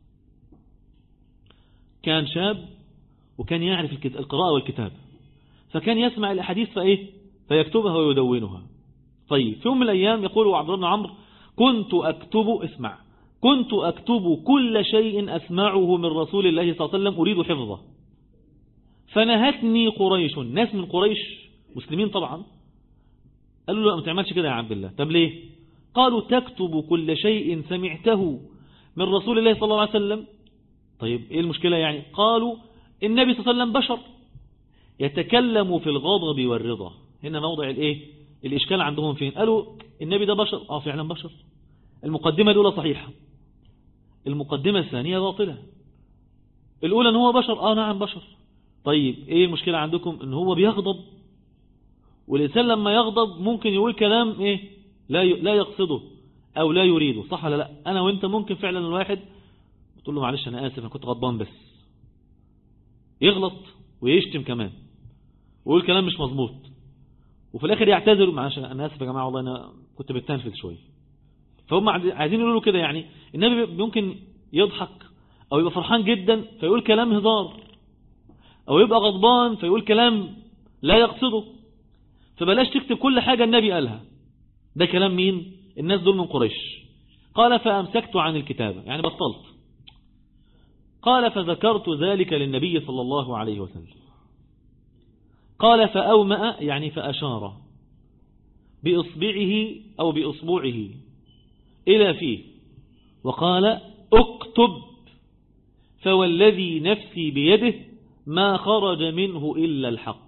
كان شاب وكان يعرف القراءة والكتاب، فكان يسمع الأحاديث فإيه فيكتبها ويدونها. طيب في يوم من الأيام يقول عبد الله بن عمرو كنت أكتب اسمع كنت أكتب كل شيء أسمعه من رسول الله صلى الله عليه وسلم أريد حفظه، فنهتني قريش، ناس من قريش مسلمين طبعا، قالوا له ما تعملش كده يا عبد الله. طب ليه؟ قالوا تكتب كل شيء سمعته من رسول الله صلى الله عليه وسلم. طيب ايه المشكلة يعني؟ قالوا النبي صلى الله عليه وسلم بشر يتكلم في الغضب والرضا. هنا موضع الايه الاشكال عندهم فين؟ قالوا النبي ده بشر، اه فعلا بشر. المقدمة الاولى صحيحة، المقدمة الثانية باطلة. الاولى ان هو بشر، اه نعم بشر. طيب ايه المشكلة عندكم؟ ان هو بيغضب، والإنسان لما يغضب ممكن يقول كلام ايه لا لا يقصده او لا يريده، صح ولا لا؟ انا وانت ممكن فعلا الواحد تقول له معلش انا اسف انا كنت غضبان، بس يغلط ويشتم كمان ويقول كلام مش مظبوط، وفي الاخر يعتذر معلش انا اسف يا جماعه والله انا كنت بتنفذ شويه. فهم عايزين يقولوا كده، يعني النبي ممكن يضحك او يبقى فرحان جدا فيقول كلام هزار، او يبقى غضبان فيقول كلام لا يقصده. فبلاش تكتب كل حاجة النبي قالها. ده كلام مين؟ الناس دول من قريش. قال فأمسكت عن الكتابة، يعني بطلت. قال فذكرت ذلك للنبي صلى الله عليه وسلم. قال فأومأ، يعني فأشار بإصبعه أو بإصبعه إلى فيه وقال اكتب، فوالذي نفسي بيده ما خرج منه إلا الحق.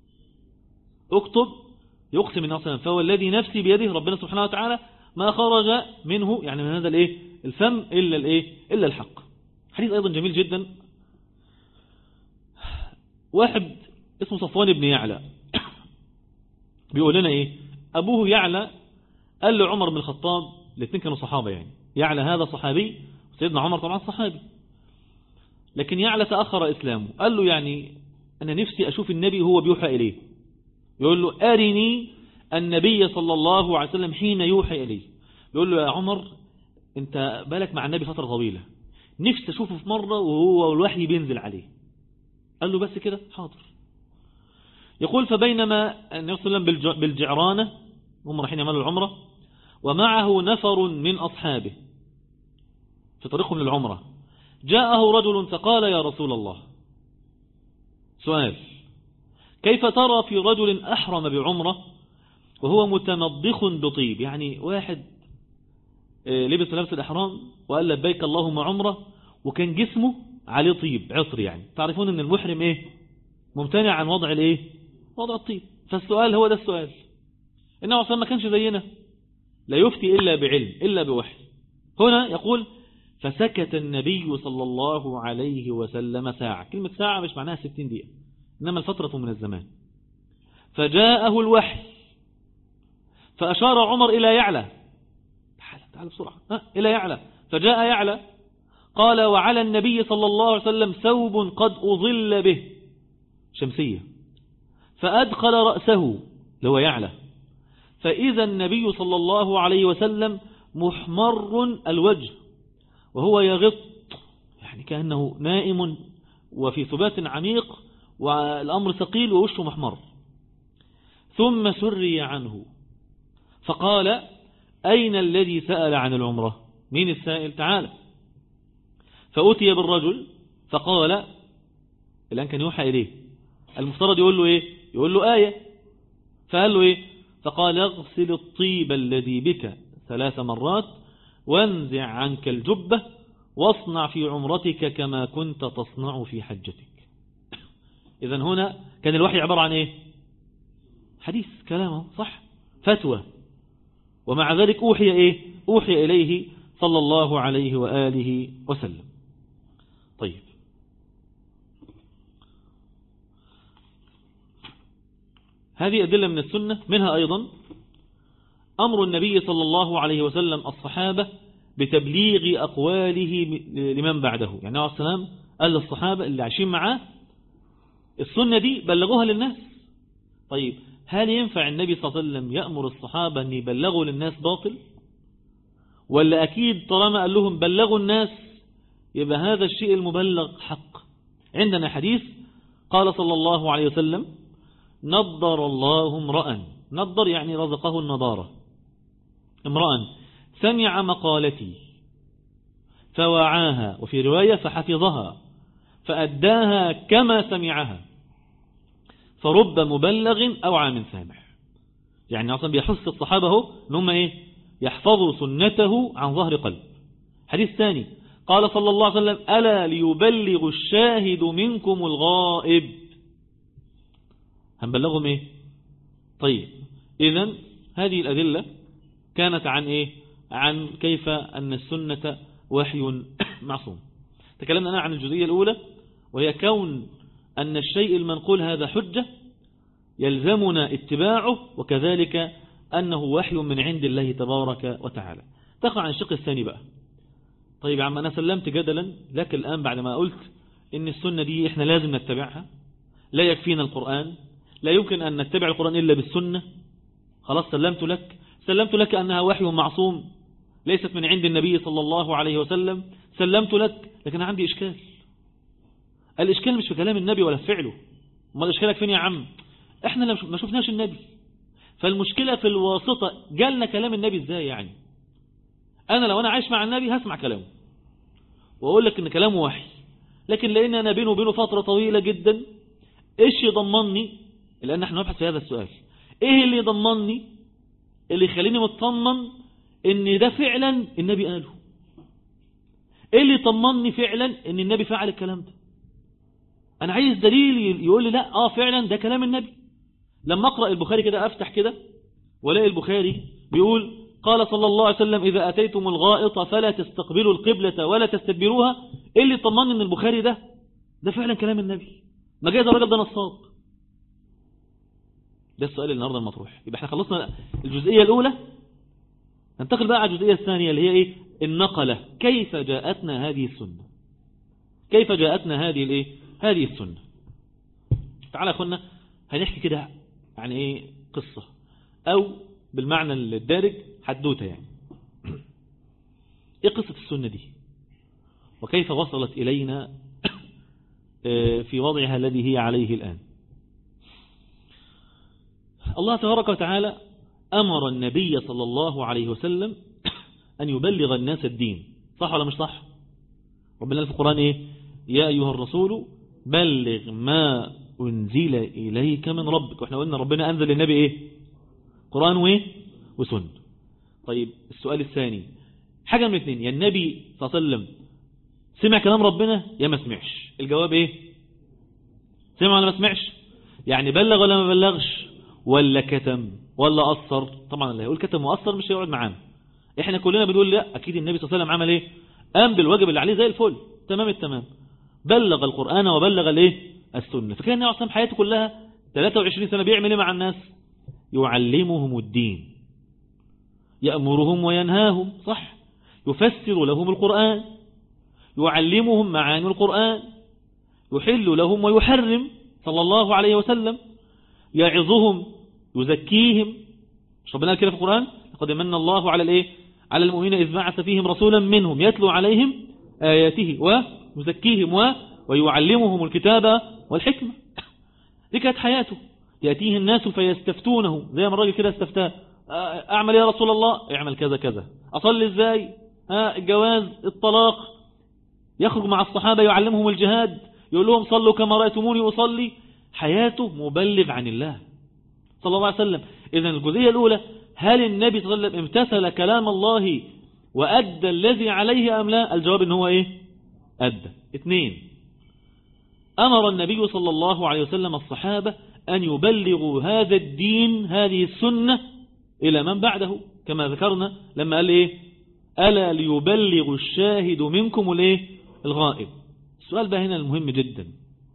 اكتب، يقسم النبي صلى الله عليه وسلم فوالذي نفسي بيده، ربنا سبحانه وتعالى، ما خرج منه يعني من هذا الايه الفم إلا الايه إلا الحق. حديث أيضا جميل جدا. واحد اسمه صفوان بن يعلى بيقول لنا ايه، أبوه يعلى قال له عمر بن الخطاب، الاثنين كانوا صحابة، يعني يعلى هذا صحابي سيدنا عمر طبعا صحابي، لكن يعلى تأخر إسلامه. قال له يعني أنا نفسي أشوف النبي هو بيوحى إليه، يقول له أرني النبي صلى الله عليه وسلم حين يوحى إليه. يقول له يا عمر أنت بالك مع النبي فترة طويلة، نفسي أشوفه في مرة وهو الوحي بينزل عليه. قال له بس كده حاضر. يقول فبينما النبي صلى الله عليه وسلم بالجعرانة، هم رايحين يعملوا العمرة، ومعه نفر من أصحابه في طريقهم للعمرة، جاءه رجل فقال يا رسول الله، سؤال، كيف ترى في رجل أحرم بعمرة وهو متمضخ بطيب؟ يعني واحد لبس لبس الإحرام وقال لبيك اللهم عمرة وكان جسمه عليه طيب عطر، يعني تعرفون أن المحرم إيه ممتنع عن وضع الإيه وضع الطيب. فالسؤال هو ده السؤال. إنه أصلا ما كانش زينا لا يفتي إلا بعلم إلا بوحي. هنا يقول فسكت النبي صلى الله عليه وسلم ساعة. كلمة ساعة مش معناها ستين دقيقة، إنما الفترة من الزمان. فجاءه الوحي فأشار عمر إلى يعلى، تعال تعال بسرعة ها إلى يعلى. فجاء يعلى قال وعلى النبي صلى الله عليه وسلم ثوب قد أظل به، شمسية، فأدخل رأسه لو يعلى، فإذا النبي صلى الله عليه وسلم محمر الوجه وهو يغط، يعني كأنه نائم وفي ثبات عميق والأمر ثقيل ووشه محمر. ثم سري عنه فقال أين الذي سأل عن العمرة؟ مين السائل؟ تعالى. فأتي بالرجل فقال، الآن كان يوحى إليه، المفترض يقول له إيه؟ يقول له آية. فقال له إيه؟ فقال اغسل الطيب الذي بك ثلاث مرات وانزع عنك الجبة واصنع في عمرتك كما كنت تصنع في حجتك. إذن هنا كان الوحي عبارة عن إيه؟ حديث، كلامه صح، فتوى، ومع ذلك أوحي إيه؟ أوحي إليه صلى الله عليه وآله وسلم. طيب، هذه أدلة من السنة. منها أيضا أمر النبي صلى الله عليه وسلم الصحابة بتبليغ أقواله لمن بعده. يعني عليه السلام قال للصحابة اللي عايشين معاه السنة دي بلغوها للناس. طيب، هل ينفع النبي صلى الله عليه وسلم يأمر الصحابة أن يبلغوا للناس باطل؟ ولا أكيد طالما قال لهم بلغوا الناس يبقى هذا الشيء المبلغ حق؟ عندنا حديث قال صلى الله عليه وسلم: نضر الله امرأ، نضر يعني رزقه النضارة، امرأ سمع مقالتي فوعاها، وفي رواية فحفظها فأداها كما سمعها، فرب مبلغ أو عام سامع. يعني أصلا بيحث الصحابة هو أنهم إيه؟ يحفظوا سنته عن ظهر قلب. حديث ثاني قال صلى الله عليه وسلم: ألا ليبلغ الشاهد منكم الغائب. هنبلغهم إيه؟ طيب، إذن هذه الأدلة كانت عن إيه؟ عن كيف أن السنة وحي معصوم. تكلمنا أنا عن الجزئية الأولى، وهي كون أن الشيء المنقول هذا حجة يلزمنا اتباعه، وكذلك أنه وحي من عند الله تبارك وتعالى. تقع عن الشق الثاني بقى. طيب يا عم، أنا سلمت جدلا لك الآن بعد ما قلت إن السنة دي إحنا لازم نتبعها، لا يكفينا القرآن، لا يمكن أن نتبع القرآن إلا بالسنة. خلاص، سلمت لك سلمت لك أنها وحي معصوم ليست من عند النبي صلى الله عليه وسلم، سلمت لك. لكن عندي إشكال. الإشكال مش في كلام النبي ولا في فعله. ما إشكالك فين يا عم؟ إحنا ما شفناش النبي، فالمشكلة في الواسطة. جالنا كلام النبي إزاي يعني؟ أنا لو أنا عايش مع النبي هسمع كلامه وأقول لك إن كلامه وحي، لكن لأن أنا بينه وبينه فترة طويلة جدا، إيش يضمنني؟ لأن احنا نبحث في هذا السؤال، إيه اللي يضمنني، اللي يخليني مطمن إن ده فعلا النبي قاله؟ إيه اللي يطمني فعلا إن النبي فعل الكلام ده؟ أنا عايز دليل يقول لي لا آه فعلا ده كلام النبي. لما أقرأ البخاري كده، أفتح كده ولاقي البخاري بيقول: قال صلى الله عليه وسلم: إذا أتيتم الغائط فلا تستقبلوا القبلة ولا تستدبروها. إيه اللي يطمني إن البخاري ده ده فعلا كلام النبي؟ ما جايز الراجل ده نصاب. ده السؤال النهارده المطروح. يبقى احنا خلصنا الجزئية الأولى، ننتقل بقى على الجزئية الثانية اللي هي إيه؟ النقلة. كيف جاءتنا هذه السنة؟ كيف جاءتنا هذه الإيه؟ هذه السنة. تعالى يا أخوانا، هنحكي كده عن إيه؟ قصة، أو بالمعنى الدارج حدوتة يعني. إيه قصة السنة دي؟ وكيف وصلت إلينا في وضعها الذي هي عليه الآن؟ الله تبارك وتعالى أمر النبي صلى الله عليه وسلم أن يبلغ الناس الدين، صح ولا مش صح؟ ربنا في القرآن إيه؟ يا أيها الرسول بلغ ما أنزل إليك من ربك. وإحنا قلنا ربنا أنزل للنبي إيه؟ قرآن وإيه؟ وسنة. طيب، السؤال الثاني، حاجة من الاثنين، يا النبي صلى الله عليه وسلم سمع كلام ربنا يا ما سمعش. الجواب إيه؟ سمع ولا ما سمعش؟ يعني بلغ ولا ما بلغش؟ ولا كتم ولا قصر؟ طبعا اللي هيقول كتم وقصر مش هيقعد معانا. احنا كلنا بنقول لا، اكيد النبي صلى الله عليه وسلم عمل ايه؟ قام بالواجب اللي عليه زي الفل، تمام التمام، بلغ القرآن وبلغ الايه؟ السنة. فكان النبي صلى حياته كلها ثلاثة وعشرين سنة بيعمل ايه مع الناس؟ يعلمهم الدين، يأمرهم وينهاهم، صح، يفسر لهم القرآن، يعلمهم معاني القرآن، يحل لهم ويحرم صلى الله عليه وسلم، يعظهم، يزكيهم. مش ربنا قال كده في القرآن؟ لقد من الله على الايه؟ على المؤمنين إذ بعث فيهم رسولا منهم يتلو عليهم آياته ويزكيهم و... ويعلمهم الكتاب والحكمة. دي كانت حياته. يأتيه الناس فيستفتونه، زي ما الراجل كده استفتاه: أعمل يا رسول الله؟ اعمل كذا كذا. أصلي ازاي؟ ها، الجواز، الطلاق. يخرج مع الصحابة يعلمهم الجهاد، يقول لهم صلوا كما رأيتموني أصلي. حياته مبلغ عن الله صلى الله عليه وسلم. إذن الجزئية الأولى: هل النبي صلى الله عليه وسلم امتثل كلام الله وأدى الذي عليه أم لا؟ الجواب إن هو إيه؟ أدى. اثنين: أمر النبي صلى الله عليه وسلم الصحابة أن يبلغوا هذا الدين، هذه السنة، إلى من بعده، كما ذكرنا لما قال إيه؟ ألا ليبلغ الشاهد منكم الإيه؟ الغائب. السؤال بقى هنا المهم جدا.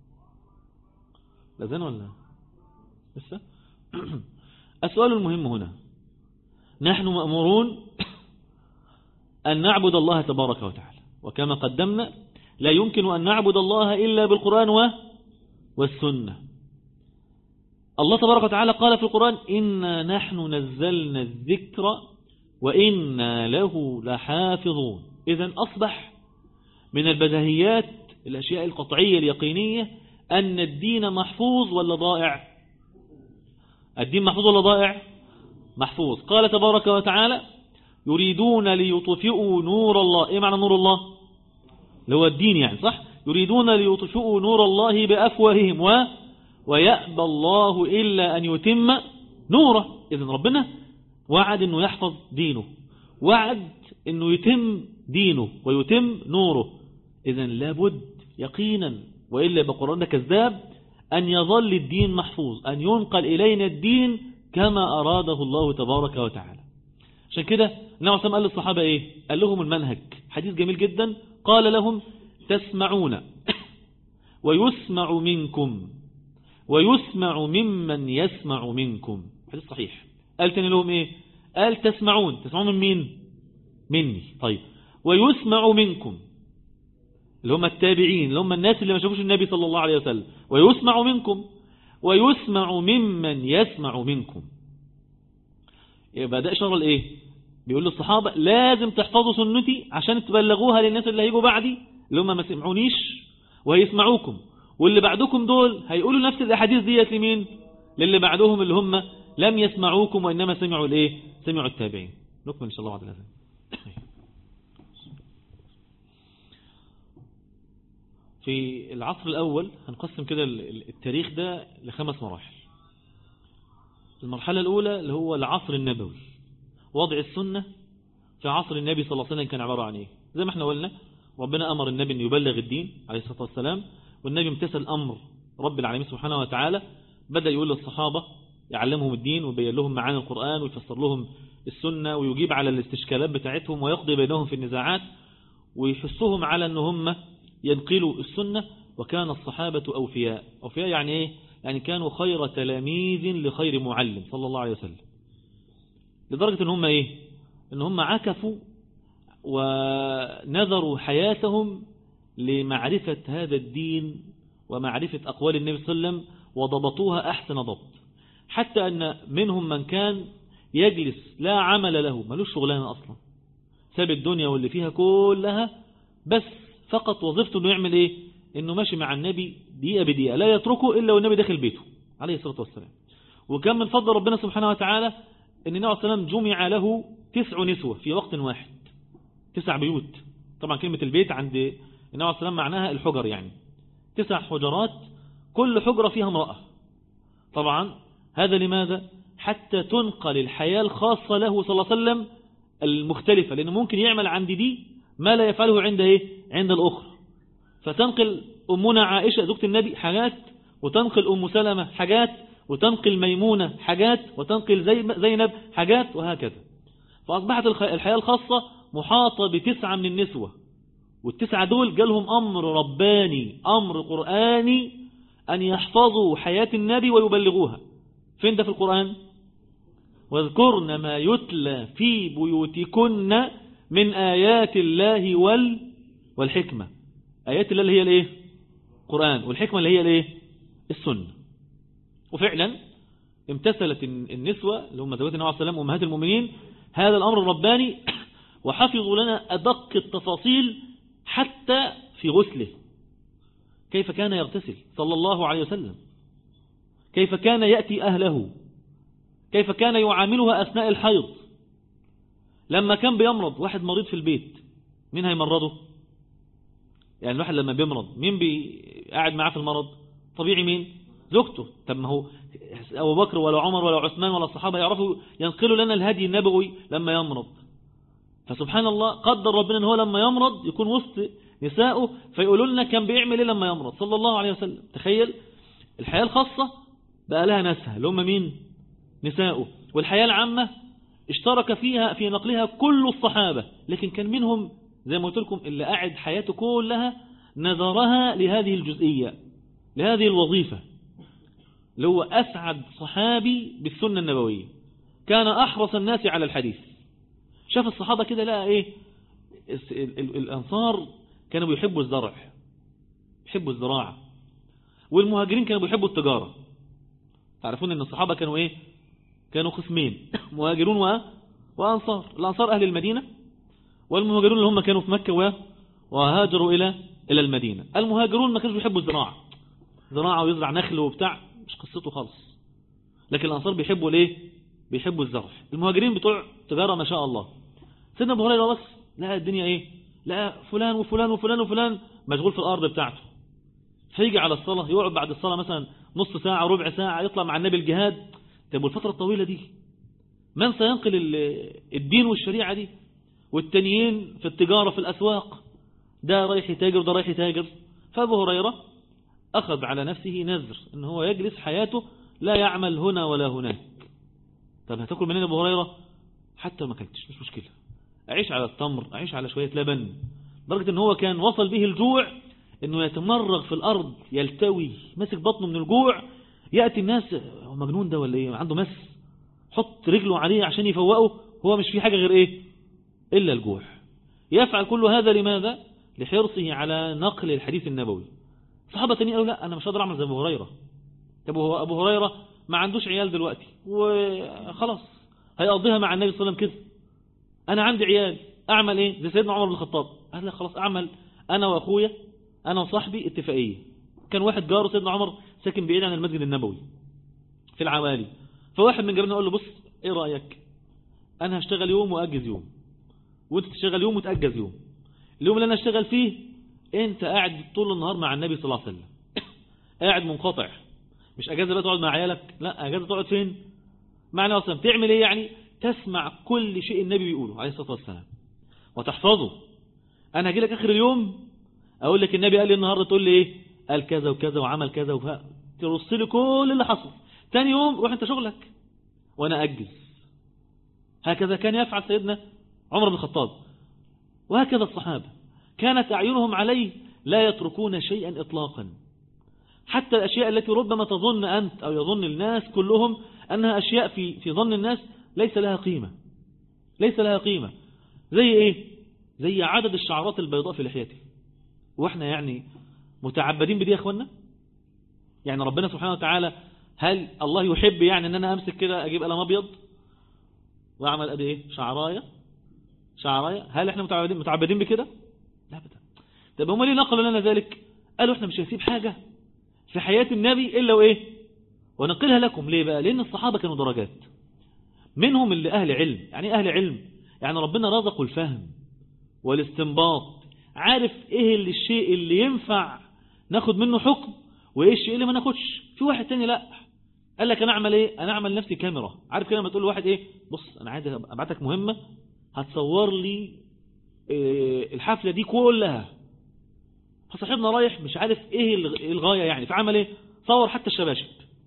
لازال ولا لسه؟ السؤال المهم هنا: نحن مأمورون أن نعبد الله تبارك وتعالى، وكما قدمنا لا يمكن أن نعبد الله إلا بالقرآن والسنة. الله تبارك وتعالى قال في القرآن: إنا نحن نزلنا الذكر وإنا له لحافظون. إذن أصبح من البديهيات، الأشياء القطعية اليقينية، أن الدين محفوظ ولا ضائع؟ الدين محفوظ ولا ضائع؟ محفوظ. قال تبارك وتعالى: يريدون ليطفئوا نور الله. إيه معنى نور الله؟ اللي هو الدين يعني، صح؟ يريدون ليطفئوا نور الله بأفواههم و... ويأبى الله إلا أن يتم نوره. إذن ربنا وعد أنه يحفظ دينه، وعد أنه يتم دينه ويتم نوره. إذن لابد يقينا، وإلا بقرآن كذاب، أن يظل الدين محفوظ، أن ينقل إلينا الدين كما أراده الله تبارك وتعالى. عشان كده النبي صلى الله عليه وسلم قال للصحابة إيه؟ قال لهم المنهج، حديث جميل جدا، قال لهم: تسمعون ويسمع منكم ويسمع ممن يسمع منكم. حديث صحيح. قال تاني لهم إيه؟ قال: تسمعون. تسمعون من مين؟ مني. طيب، ويسمع منكم، اللي هم التابعين، اللي هم الناس اللي ما شافوش النبي صلى الله عليه وسلم. ويسمع منكم ويسمع ممن يسمع منكم. يبقى ده إشارة لإيه؟ بيقول للصحابة: لازم تحفظوا سنتي عشان تبلغوها للناس اللي هيجوا بعدي، اللي هم ما سمعونيش وهيسمعوكم، واللي بعدكم دول هيقولوا نفس الأحاديث ديت لمين؟ للي بعدهم اللي هم لم يسمعوكم وإنما سمعوا الإيه؟ سمعوا التابعين. نكمل إن شاء الله بعد الأذان. في العصر الأول هنقسم كده التاريخ ده لخمس مراحل. المرحلة الأولى اللي هو العصر النبوي، وضع السنة في عصر النبي صلى الله عليه وسلم كان عبارة عن إيه؟ زي ما احنا قلنا، ربنا أمر النبي أن يبلغ الدين عليه الصلاة والسلام، والنبي امتثل أمر رب العالمين سبحانه وتعالى، بدأ يقول للصحابة، يعلمهم الدين ويبين لهم معاني القرآن ويفسر لهم السنة ويجيب على الاستشكالات بتاعتهم ويقضي بينهم في النزاعات ويحسهم على أن هم ينقلوا السنة. وكان الصحابة أوفياء. أوفياء يعني إيه؟ يعني كانوا خير تلاميذ لخير معلم صلى الله عليه وسلم، لدرجة أن هم إيه؟ أن هم عكفوا ونذروا حياتهم لمعرفة هذا الدين ومعرفة أقوال النبي صلى الله عليه وسلم، وضبطوها أحسن ضبط، حتى أن منهم من كان يجلس لا عمل له، ملوش شغلانة أصلا، ساب الدنيا واللي فيها كلها، بس فقط وظيفته أنه يعمل إيه؟ أنه ماشي مع النبي دقيقة بدقيقة، لا يتركه إلا والنبي داخل بيته عليه الصلاة والسلام. وكان من فضل ربنا سبحانه وتعالى أن النبي عليه الصلاة والسلام جمع له تسع نسوة في وقت واحد، تسع بيوت. طبعا كلمة البيت عند النبي عليه الصلاة والسلام معناها الحجر، يعني تسع حجرات، كل حجرة فيها امرأة. طبعا هذا لماذا؟ حتى تنقل الحياة الخاصة له صلى الله عليه وسلم المختلفة، لأنه ممكن يعمل عند دي ما لا يفعله عند إيه؟ عند الأخرى. فتنقل أمنا عائشة زوجة النبي حاجات، وتنقل أم سلمة حاجات، وتنقل ميمونة حاجات، وتنقل زينب حاجات، وهكذا. فأصبحت الحياة الخاصة محاطة بتسعة من النسوة، والتسعة دول جالهم أمر رباني، أمر قرآني، أن يحفظوا حياة النبي ويبلغوها. فين ده في القرآن؟ واذكرن ما يتلى في بيوتكن من آيات الله وال والحكمة. آيات الله اللي هي الايه؟ قرآن، والحكمة اللي هي الايه؟ السنة. وفعلا امتثلت النسوة اللي هم زوجات النبي عليه السلام أمهات المؤمنين هذا الأمر الرباني، وحفظوا لنا أدق التفاصيل حتى في غسله، كيف كان يغتسل صلى الله عليه وسلم، كيف كان يأتي أهله، كيف كان يعاملها أثناء الحيض. لما كان بيمرض واحد مريض في البيت، مين هيمرضه؟ يعني الواحد لما بيمرض مين قاعد معاه في المرض؟ طبيعي مين؟ زوجته. طب ما هو أبو بكر ولا عمر ولا عثمان ولا الصحابة يعرفوا ينقلوا لنا الهدي النبوي لما يمرض. فسبحان الله قدر ربنا ان هو لما يمرض يكون وسط نسائه فيقولوا لنا كان بيعمل ايه لما يمرض صلى الله عليه وسلم. تخيل الحياة الخاصة بقى لها ناسها اللي هم مين؟ نسائه. والحياة العامة اشترك فيها في نقلها كل الصحابة، لكن كان منهم زي ما قلت لكم اللي قاعد حياته كلها نذرها لهذه الجزئية، لهذه الوظيفة، اللي هو أسعد صحابي بالسنة النبوية، كان أحرص الناس على الحديث. شاف الصحابة كده لقى إيه؟ الأنصار كانوا بيحبوا الزرع، بيحبوا الزراعة، والمهاجرين كانوا بيحبوا التجارة. تعرفون أن الصحابة كانوا إيه؟ كانوا قسمين، مهاجرون و... وأنصار. الأنصار أهل المدينة، والمهاجرون اللي هم كانوا في مكة و... وهاجروا إلى إلى المدينة. المهاجرون ما كانوا بيحبوا الزراعة، زراعة ويزرع نخل وبتاع، مش قصته خالص. لكن الأنصار بيحبوا ليه؟ بيحبوا الزرع. المهاجرين بتوع تجارة ما شاء الله. سيدنا أبو هريرة بس لقى الدنيا إيه؟ لقى فلان وفلان وفلان وفلان مشغول في الأرض بتاعته، فيجي على الصلاة يقعد بعد الصلاة مثلا نص ساعة ربع ساعة يطلع مع النبي الجهاد. طب والفترة الطويلة دي من سينقل الدين والشريعة دي؟ والتانيين في التجارة في الأسواق، ده رايح يتاجر وده رايح يتاجر. فأبو هريرة أخذ على نفسه نذر إن هو يجلس حياته لا يعمل هنا ولا هناك. طب هتاكل منين أبو هريرة؟ حتى ما كلتش مش مشكلة، أعيش على التمر، أعيش على شوية لبن. درجة إن هو كان وصل به الجوع إنه يتمرغ في الأرض يلتوي ماسك بطنه من الجوع. يأتي الناس هو مجنون ده ولا إيه؟ عنده مس، حط رجله عليه عشان يفوقه، هو مش في حاجة غير إيه؟ إلا الجوع. يفعل كل هذا لماذا؟ لحرصه على نقل الحديث النبوي. صحابة تانيين قالوا لا أنا مش هقدر أعمل زي أبو هريرة. طب هو أبو هريرة ما عندوش عيال دلوقتي وخلاص هيقضيها مع النبي صلى الله عليه وسلم كده، أنا عندي عيال أعمل إيه؟ زي سيدنا عمر بن الخطاب قال لا خلاص أعمل أنا وأخويا أنا وصاحبي اتفاقية. كان واحد جاره سيدنا عمر ساكن بعيد عن المسجد النبوي في العوالي، فواحد من جيراننا قال له بص إيه رأيك؟ أنا هشتغل يوم وأجز يوم، وأنت تشتغل يوم وتأجز يوم. اليوم اللي أنا أشتغل فيه أنت قاعد طول النهار مع النبي صلى الله عليه وسلم، قاعد منقطع، مش أجازة بقى تقعد مع عيالك، لا أجازة تقعد فين؟ مع النبي صلى الله عليه وسلم. تعمل إيه يعني؟ تسمع كل شيء النبي بيقوله عليه الصلاة والسلام وتحفظه. أنا هجي لك آخر اليوم أقول لك النبي قال لي النهاردة، تقول لي إيه؟ قال كذا وكذا وعمل كذا وفا ترص لي كل اللي حصل. تاني يوم روح أنت شغلك وأنا أجز. هكذا كان يفعل سيدنا عمر بن الخطاب، وهكذا الصحابة كانت أعينهم عليه لا يتركون شيئا إطلاقا، حتى الأشياء التي ربما تظن أنت أو يظن الناس كلهم أنها أشياء في في ظن الناس ليس لها قيمة، ليس لها قيمة. زي إيه؟ زي عدد الشعرات البيضاء في لحيته. وإحنا يعني متعبدين بدي يا أخوانا؟ يعني ربنا سبحانه وتعالى هل الله يحب يعني أن أنا أمسك كده أجيب قلم أبيض وأعمل قد إيه؟ شعراية شعراية؟ هل إحنا متعبدين متعبدين بكده؟ لا أبدا. طب هم ليه نقلوا لنا ذلك؟ قالوا إحنا مش هنسيب حاجة في حياة النبي إلا وإيه؟ ونقلها لكم. ليه بقى؟ لأن الصحابة كانوا درجات، منهم اللي أهل علم. يعني أهل علم يعني ربنا رزقوا الفهم والاستنباط، عارف إيه اللي الشيء اللي ينفع ناخد منه حكم وإيه الشيء اللي ما ناخدش. في واحد تاني لا، قال لك أنا أعمل إيه؟ أنا أعمل نفسي كاميرا. عارف كده لما تقول لواحد إيه؟ بص أنا عايز أبعتك مهمة هتصور لي الحفلة دي كلها. فصاحبنا رايح مش عارف إيه الغاية يعني، فعمل إيه؟ صور حتى الشباشب.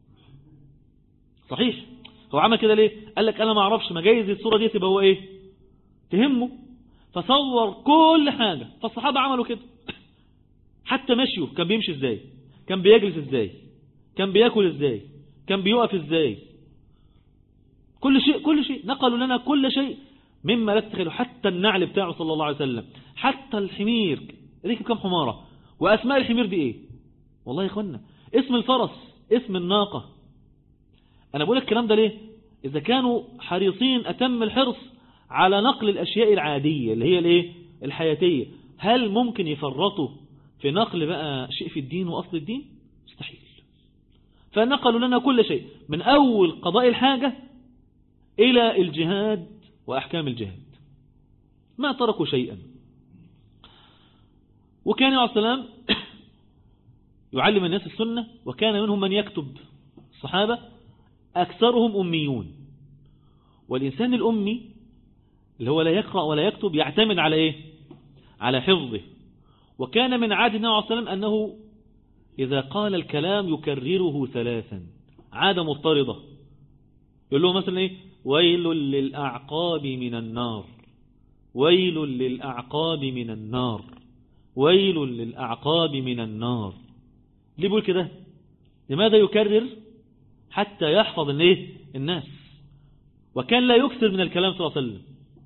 صحيح هو عمل كده ليه؟ قال لك أنا ما أعرفش ما جايز الصورة دي تبقى هو إيه؟ تهمه، فصور كل حاجة. فالصحابة عملوا كده، حتى مشيوا كان بيمشي إزاي، كان بيجلس إزاي، كان بيأكل إزاي، كان بيقف إزاي، كل شيء كل شيء نقلوا لنا كل شيء مما لا تتخيلوا. حتى النعل بتاعه صلى الله عليه وسلم، حتى الحمير ركب كم حمارة، وأسماء الحمير دي إيه؟ والله يا إخوانا اسم الفرس، اسم الناقة. أنا بقول الكلام ده ليه؟ إذا كانوا حريصين أتم الحرص على نقل الأشياء العادية اللي هي الايه؟ الحياتية، هل ممكن يفرطوا في نقل بقى شيء في الدين وأصل الدين؟ مستحيل. فنقلوا لنا كل شيء من أول قضاء الحاجة إلى الجهاد وأحكام الجهاد، ما تركوا شيئا. وكان عليه السلام يعلم الناس السنة، وكان منهم من يكتب. الصحابة أكثرهم أميون، والإنسان الأمي اللي هو لا يقرأ ولا يكتب يعتمد على إيه؟ على حفظه. وكان من عادة النبي عليه الصلاة والسلام أنه إذا قال الكلام يكرره ثلاثا، عادة مضطردة. يقول له مثلا إيه؟ ويل للأعقاب من النار، ويل للأعقاب من النار، ويل للأعقاب من النار. ليه بيقول كده؟ لماذا يكرر؟ حتى يحفظ الايه؟ الناس. وكان لا يكثر من الكلام صلى الله عليه وسلم،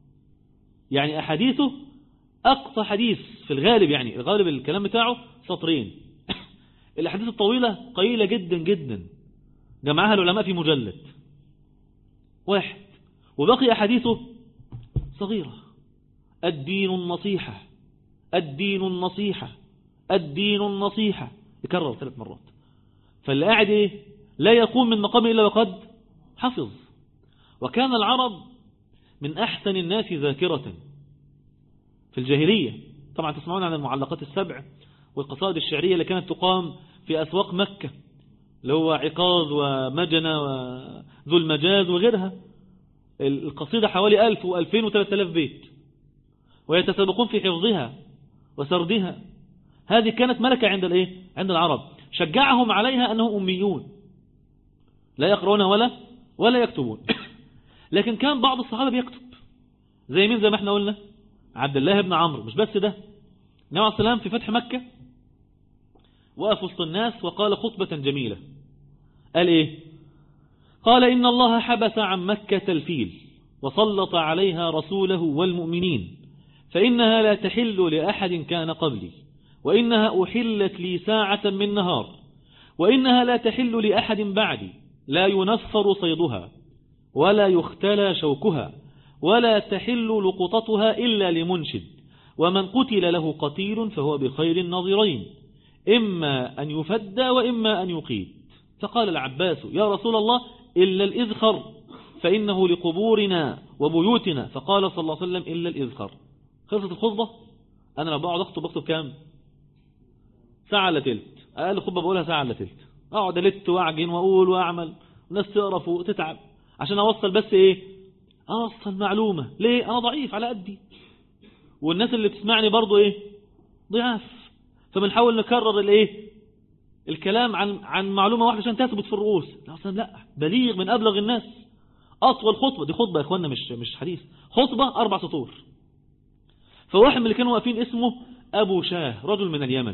يعني أحاديثه أقصى حديث في الغالب، يعني الغالب الكلام بتاعه سطرين. الأحاديث الطويلة قليلة جدا جدا، جمعها العلماء في مجلد واحد، وبقي أحاديثه صغيرة. الدين النصيحة، الدين النصيحة، الدين النصيحة، يكرر ثلاث مرات. فاللي قاعد ايه؟ لا يقوم من مقامه إلا وقد حفظ. وكان العرب من أحسن الناس ذاكرة في الجاهلية. طبعا تسمعون عن المعلقات السبع والقصائد الشعرية اللي كانت تقام في أسواق مكة، اللي هو عقاظ ومجنة وذو المجاز وغيرها. القصيدة حوالي ألف وألفين وثلاث آلاف بيت، ويتسابقون في حفظها وسردها. هذه كانت ملكة عند الايه؟ عند العرب. شجعهم عليها أنهم أميون لا يقرؤون ولا ولا يكتبون. لكن كان بعض الصحابة بيكتب، زي مين؟ زي ما احنا قلنا عبد الله بن عمرو. مش بس ده، النبي عليه السلام في فتح مكة وقف وسط الناس وقال خطبة جميلة. قال ايه؟ قال إن الله حبس عن مكة الفيل وسلط عليها رسوله والمؤمنين، فإنها لا تحل لأحد كان قبلي، وإنها أحلت لي ساعة من نهار، وإنها لا تحل لأحد بعدي، لا ينفر صيدها ولا يختلى شوكها، ولا تحل لقطتها إلا لمنشد، ومن قتل له قتيل فهو بخير النظرين، إما أن يفدى وإما أن يقيد. فقال العباس يا رسول الله إلا الإذخر فإنه لقبورنا وبيوتنا. فقال صلى الله عليه وسلم إلا الإذخر. خلصت الخطبة. أنا لو بقعد أخطب بكتب كام؟ ساعة إلا تلت. أقل خطبة بقولها ساعة إلا تلت، أقعد ألت وأعجن وأقول وأعمل، والناس تقرف وتتعب عشان أوصل بس إيه؟ أوصل معلومة. ليه؟ أنا ضعيف على قدي، والناس اللي بتسمعني برضو إيه؟ ضعاف. فبنحاول نكرر الإيه؟ الكلام عن عن معلومة واحدة عشان تثبت في الرؤوس. لا لا، بليغ من أبلغ الناس. أطول خطبة دي خطبة يا إخواننا، مش مش حديث، خطبة أربع سطور. فواحد من اللي كانوا واقفين اسمه أبو شاه، رجل من اليمن.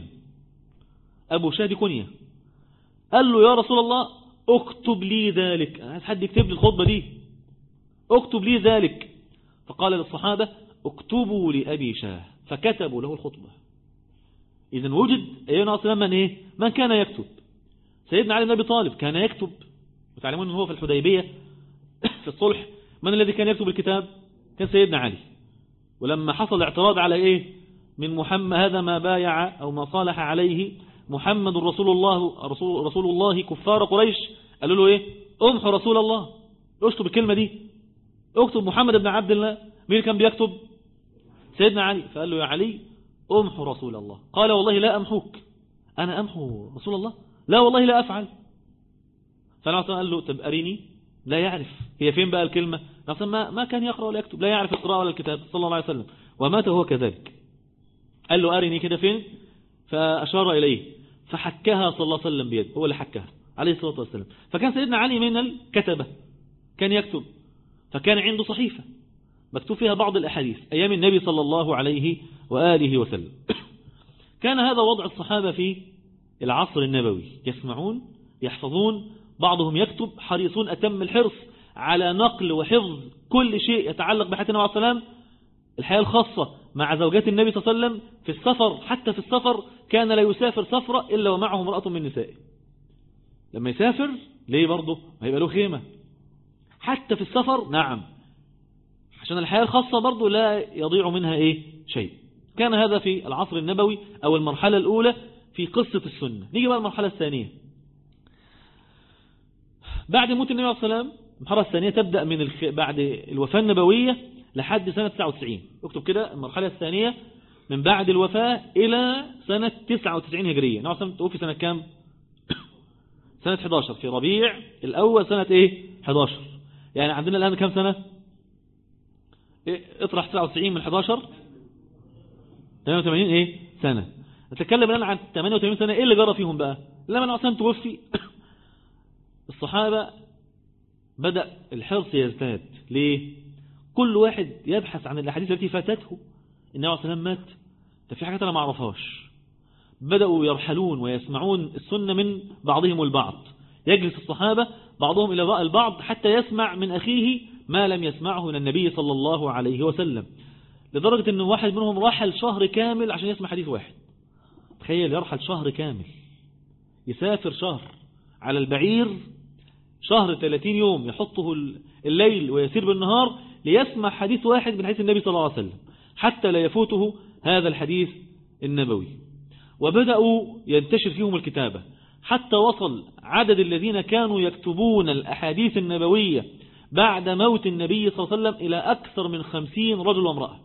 أبو شاه دي كنية. قال له يا رسول الله اكتب لي ذلك، عايز حد يكتب لي الخطبة دي، اكتب لي ذلك. فقال للصحابة اكتبوا لأبي شاه، فكتبوا له الخطبة. إذن وجد أيها السلام من إيه؟ من كان يكتب. سيدنا علي بن أبي طالب كان يكتب، وتعلمون أنه هو في الحديبية في الصلح من الذي كان يكتب الكتاب؟ كان سيدنا علي. ولما حصل اعتراض على إيه؟ من محمد هذا ما بايع أو ما صالح عليه محمد رسول الله رسول, رسول الله كفار قريش، قالوا له إيه؟ امحوا رسول الله، اكتب الكلمة دي، اكتب محمد بن عبد الله. مين كان بيكتب؟ سيدنا علي. فقال له يا علي امحوا رسول الله. قال والله لا أمحوك، أنا أمحو رسول الله؟ لا والله لا أفعل. فالنبي قال له طب أريني. لا يعرف هي فين بقى الكلمة، ما ما كان يقرأ ولا يكتب، لا يعرف القراءة ولا الكتاب صلى الله عليه وسلم، ومات هو كذلك. قال له أريني كده فين؟ فأشار إليه فحكها صلى الله عليه وسلم بيده، هو اللي حكها عليه الصلاة والسلام. فكان سيدنا علي من الكتبة، كان يكتب. فكان عنده صحيفة مكتوب فيها بعض الأحاديث أيام النبي صلى الله عليه وآله وسلم. كان هذا وضع الصحابة في العصر النبوي، يسمعون يحفظون، بعضهم يكتب، حريصون أتم الحرص على نقل وحفظ كل شيء يتعلق بحياة النبي عليه الصلاة والسلام. الحياة الخاصة مع زوجات النبي صلى الله عليه وسلم في السفر، حتى في السفر كان لا يسافر سفرة إلا ومعه امرأة من نسائه. لما يسافر ليه برضه؟ هيبقى له خيمة حتى في السفر. نعم، عشان الحياة الخاصة برضه لا يضيع منها إيه؟ شيء. كان هذا في العصر النبوي أو المرحلة الأولى في قصة السنة. نيجي بقى المرحلة الثانية بعد موت النبي عليه الصلاة والسلام. المرحلة الثانية تبدأ من الخ... بعد الوفاة النبوية لحد سنة تسعة وتسعين. اكتب كده المرحلة الثانية من بعد الوفاة إلى سنة تسعة وتسعين هجرية. النبي صلى الله عليه وسلم توفي سنة كام؟ سنة أحد عشر في ربيع الأول سنة إيه؟ أحد عشر. يعني عندنا الآن كام سنة؟ إيه؟ اطرح تسعة وتسعين من أحد عشر ثمانية وثمانين إيه؟ سنة. نتكلم الآن عن ثمانية وثمانين سنة. إيه اللي جرى فيهم بقى؟ لما النبي صلى الله عليه وسلم توفي الصحابة بدأ الحرص يزداد. ليه؟ كل واحد يبحث عن الأحاديث التي فاتته. النبي عليه السلام مات، ده في حاجات أنا ما أعرفهاش. بدأوا يرحلون ويسمعون السنة من بعضهم البعض. يجلس الصحابة بعضهم إلى البعض حتى يسمع من أخيه ما لم يسمعه من النبي صلى الله عليه وسلم، لدرجة أن واحد منهم رحل شهر كامل عشان يسمع حديث واحد. تخيل يرحل شهر كامل، يسافر شهر على البعير، شهر ثلاثين يوم يحطه الليل ويسير بالنهار ليسمع حديث واحد من حديث النبي صلى الله عليه وسلم حتى لا يفوته هذا الحديث النبوي. وبدأوا ينتشر فيهم الكتابة حتى وصل عدد الذين كانوا يكتبون الأحاديث النبوية بعد موت النبي صلى الله عليه وسلم إلى أكثر من خمسين رجل وامرأة.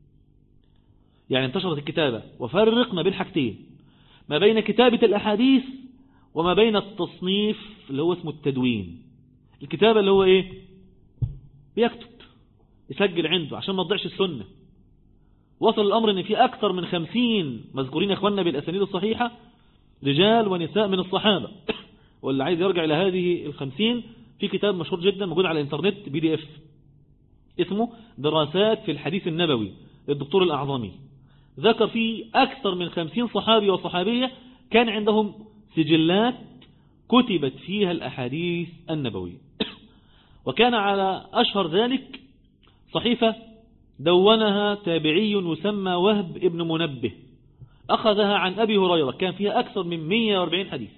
يعني انتشرت الكتابة. وفرق ما بين حاجتين، ما بين كتابة الأحاديث وما بين التصنيف اللي هو اسمه التدوين. الكتابة اللي هو ايه؟ بيكتب يسجل عنده عشان ما تضيعش السنة. وصل الأمر ان في أكثر من خمسين مذكورين اخواننا بالأسانيد الصحيحة رجال ونساء من الصحابة. واللي عايز يرجع إلى هذه الخمسين في كتاب مشهور جدا موجود على الانترنت بي دي اف اسمه دراسات في الحديث النبوي للدكتور الأعظمي. ذكر فيه أكثر من خمسين صحابي وصحابية كان عندهم سجلات كتبت فيها الأحاديث النبوية. وكان على أشهر ذلك صحيفة دونها تابعي يسمى وهب ابن منبه، أخذها عن أبي هريرة، كان فيها أكثر من مئة وأربعين حديث،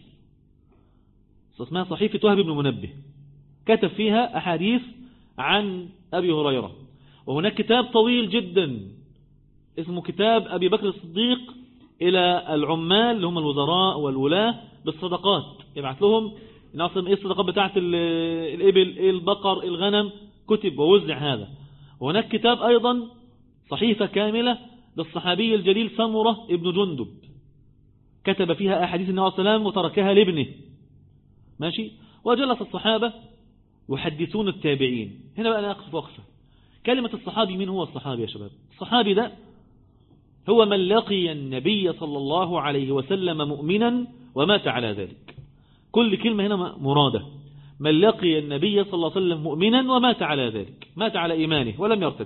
اسمها صحيفة وهب ابن منبه، كتب فيها أحاديث عن أبي هريرة. وهناك كتاب طويل جدا اسمه كتاب أبي بكر الصديق إلى العمال اللي هم الوزراء والولاة بالصدقات، يبعث لهم ناصم إيه الصدقات بتاعت الإبل، إيه البقر، الغنم، كتب ووزع هذا. وهناك كتاب أيضا صحيفة كاملة للصحابي الجليل سمرة ابن جندب، كتب فيها أحاديث النبي صلى الله عليه وسلم وتركها لابنه. ماشي. وجلس الصحابة يحدثون التابعين. هنا بقى أنا أقف وقفة. كلمة الصحابي، من هو الصحابي يا شباب؟ الصحابي ده هو من لقي النبي صلى الله عليه وسلم مؤمنا ومات على ذلك. كل كلمة هنا مرادة. من لقي النبي صلى الله عليه وسلم مؤمنا ومات على ذلك، مات على إيمانه ولم يرتد.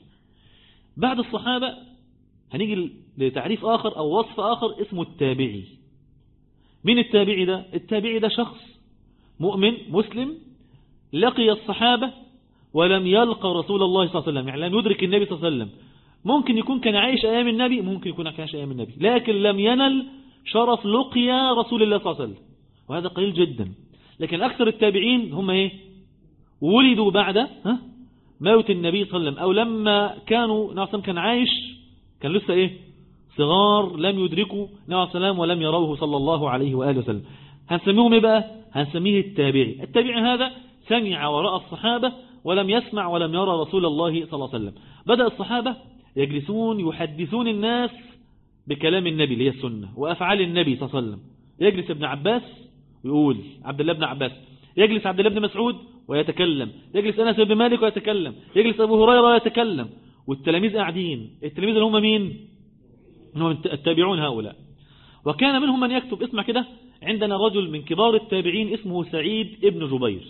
بعد الصحابة هنيجي لتعريف آخر أو وصف آخر اسمه التابعي. من التابعي ده؟ التابعي ده شخص مؤمن مسلم لقي الصحابة ولم يلقى رسول الله صلى الله عليه وسلم، يعني لم يدرك النبي صلى الله عليه وسلم. ممكن يكون كان عايش أيام النبي، ممكن يكون عايش أيام النبي، لكن لم ينل شرف لقيا رسول الله صلى الله عليه وسلم، وهذا قليل جدا. لكن أكثر التابعين هم إيه؟ ولدوا بعد ها موت النبي صلى الله عليه وسلم، أو لما كانوا نعم كان عايش كان لسه إيه؟ صغار لم يدركوا نبي السلام ولم يروه صلى الله عليه وآله وسلم. هنسميهم إيه بقى؟ هنسميه التابعي. التابعي هذا سمع ورأى الصحابة ولم يسمع ولم يرى رسول الله صلى الله عليه وسلم. بدأ الصحابة يجلسون يحدثون الناس بكلام النبي اللي هي السنة وأفعال النبي صلى الله عليه وسلم. يجلس ابن عباس ويقول، عبد الله بن عباس، يجلس عبد الله بن مسعود ويتكلم، يجلس أنس بن مالك ويتكلم، يجلس أبو هريرة ويتكلم، والتلاميذ قاعدين. التلاميذ اللي هم مين؟ هم التابعون هؤلاء. وكان منهم من يكتب. اسمع كده، عندنا رجل من كبار التابعين اسمه سعيد ابن جبير.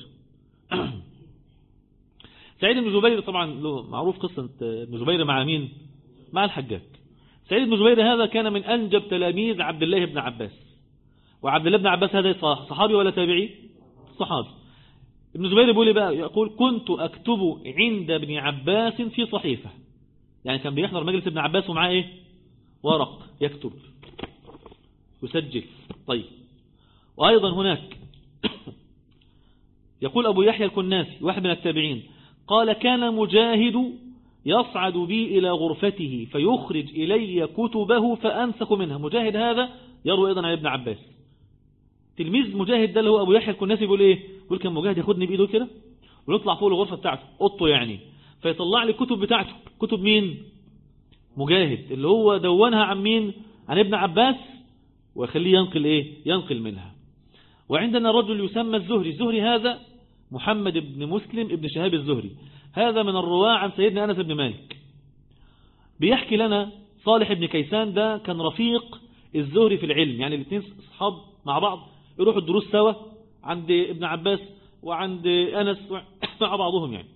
سعيد بن جبير طبعا له معروف قصة ابن جبير مع مين؟ مع الحجاج. سعيد بن جبير هذا كان من أنجب تلاميذ عبد الله بن عباس. وعبد الله بن عباس هذا صحابي ولا تابعي؟ صحابي. ابن جبير يقول بقى، يقول كنت أكتب عند ابن عباس في صحيفة، يعني كان بيحضر مجلس ابن عباس ومعاه ايه؟ ورق يكتب يسجل. طيب. وأيضا هناك يقول أبو يحيى الكناسي واحد من التابعين قال كان مجاهد يصعد بي إلى غرفته فيخرج إلي كتبه فأنسخ منها. مجاهد هذا يروي أيضا عن ابن عباس. تلميذ مجاهد ده اللي هو أبو يحيى الكناسي بيقول إيه؟ يقول كان مجاهد ياخدني بإيده كده ونطلع فوق الغرفة بتاعته، أوضته يعني، فيطلع لي الكتب بتاعته. كتب مين؟ مجاهد اللي هو دونها عن مين؟ عن ابن عباس، ويخليه ينقل إيه؟ ينقل منها. وعندنا رجل يسمى الزهري. الزهري هذا محمد بن مسلم ابن شهاب الزهري، هذا من الرواة عن سيدنا أنس بن مالك. بيحكي لنا صالح بن كيسان، ده كان رفيق الزهري في العلم، يعني الاثنين اصحاب مع بعض يروحوا الدروس سوا عند ابن عباس وعند أنس مع بعضهم يعني.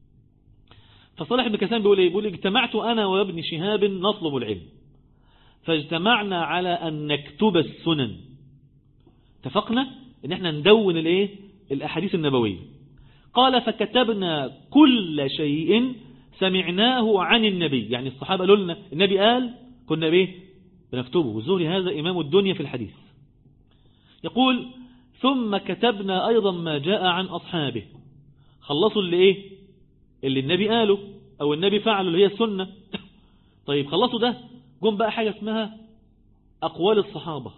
فصالح بن كيسان بيقول ايه؟ بيقول اجتمعت أنا وابن شهاب نطلب العلم، فاجتمعنا على أن نكتب السنن. اتفقنا ان احنا ندون الايه؟ الأحاديث النبوية. قال فكتبنا كل شيء سمعناه عن النبي، يعني الصحابة قالوا لنا النبي قال، كنا بيه بنكتبه. والزهري هذا إمام الدنيا في الحديث. يقول ثم كتبنا أيضا ما جاء عن أصحابه. خلصوا اللي إيه؟ اللي النبي قاله أو النبي فعله اللي هي السنة. طيب خلصوا ده، جم بقى حاجة اسمها أقوال الصحابة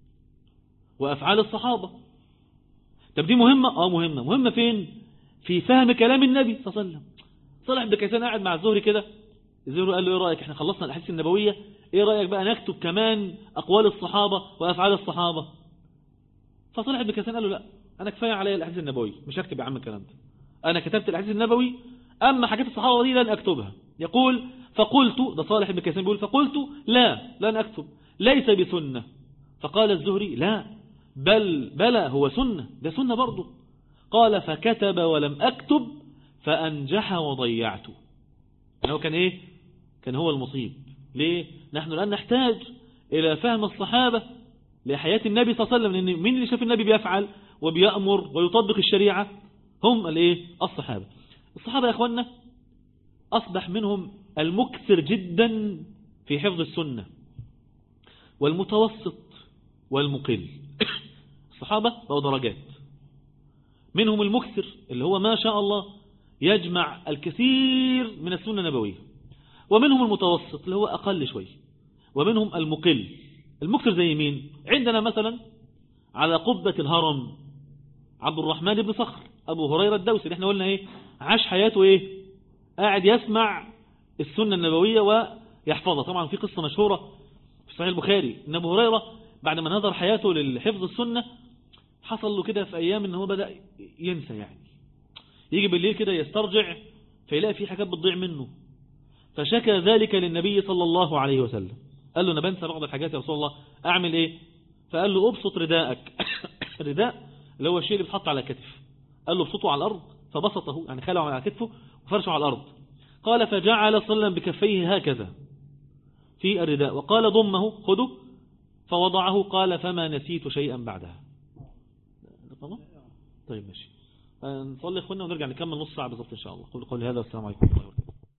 وأفعال الصحابة. طب دي مهمة؟ آه مهمة. مهمة فين؟ في فهم كلام النبي صلى الله عليه وسلم. صالح بن كيسان قاعد مع الزهري كده، الزهري قال له ايه رأيك؟ احنا خلصنا الأحاديث النبوية، ايه رأيك بقى نكتب كمان أقوال الصحابة وأفعال الصحابة؟ فصالح بن كيسان قال له لا، أنا كفاية عليا الأحاديث النبوية، مش هكتب يا عم الكلام ده، أنا كتبت الحديث النبوي، أما حاجات الصحابة دي لن أكتبها. يقول فقلت، ده صالح بن كيسان بيقول فقلت لا لن أكتب، ليس بسنة. فقال الزهري لا بل بلى هو سنة، ده سنة برضه. قال فكتب ولم أكتب فأنجح وضيعته. يعني هو كان إيه؟ كان هو المصيب. ليه؟ نحن الآن نحتاج إلى فهم الصحابة لحياة النبي صلى الله عليه وسلم، لأن مين اللي شاف النبي بيفعل وبيأمر ويطبق الشريعة؟ هم الإيه؟ الصحابة. الصحابة يا أخوانا أصبح منهم المكثر جدا في حفظ السنة، والمتوسط والمقل. الصحابة بقوا درجات، منهم المكثر اللي هو ما شاء الله يجمع الكثير من السنة النبوية، ومنهم المتوسط اللي هو أقل شوي، ومنهم المقل. المكثر زي مين؟ عندنا مثلا على قبة الهرم عبد الرحمن بن صخر أبو هريرة الدوسي، اللي احنا قلنا ايه؟ عاش حياته ايه؟ قاعد يسمع السنة النبوية ويحفظها. طبعا في قصة مشهورة في صحيح البخاري ان ابو هريرة بعد ما نظر حياته للحفظ السنة حصل له كده في ايام ان هو بدأ ينسى، يعني يجي بالليل كده يسترجع فيلاقي في حاجات بتضيع منه، فشكى ذلك للنبي صلى الله عليه وسلم. قال له انا بنسى بعض الحاجات يا رسول الله، اعمل ايه؟ فقال له ابسط رداءك. الرداء اللي هو الشيء اللي بيتحط على كتف. قال له ابسطه على الارض، فبسطه يعني خلعه على كتفه وفرشه على الارض. قال فجعل صلى الله عليه وسلم بكفيه هكذا في الرداء، وقال ضمه خذه، فوضعه. قال فما نسيت شيئا بعدها. طيب ماشي، نصلي اخونا ونرجع نكمل نص ساعة بالضبط ان شاء الله. قولوا قولي هذا والسلام عليكم ورحمة الله وبركاته.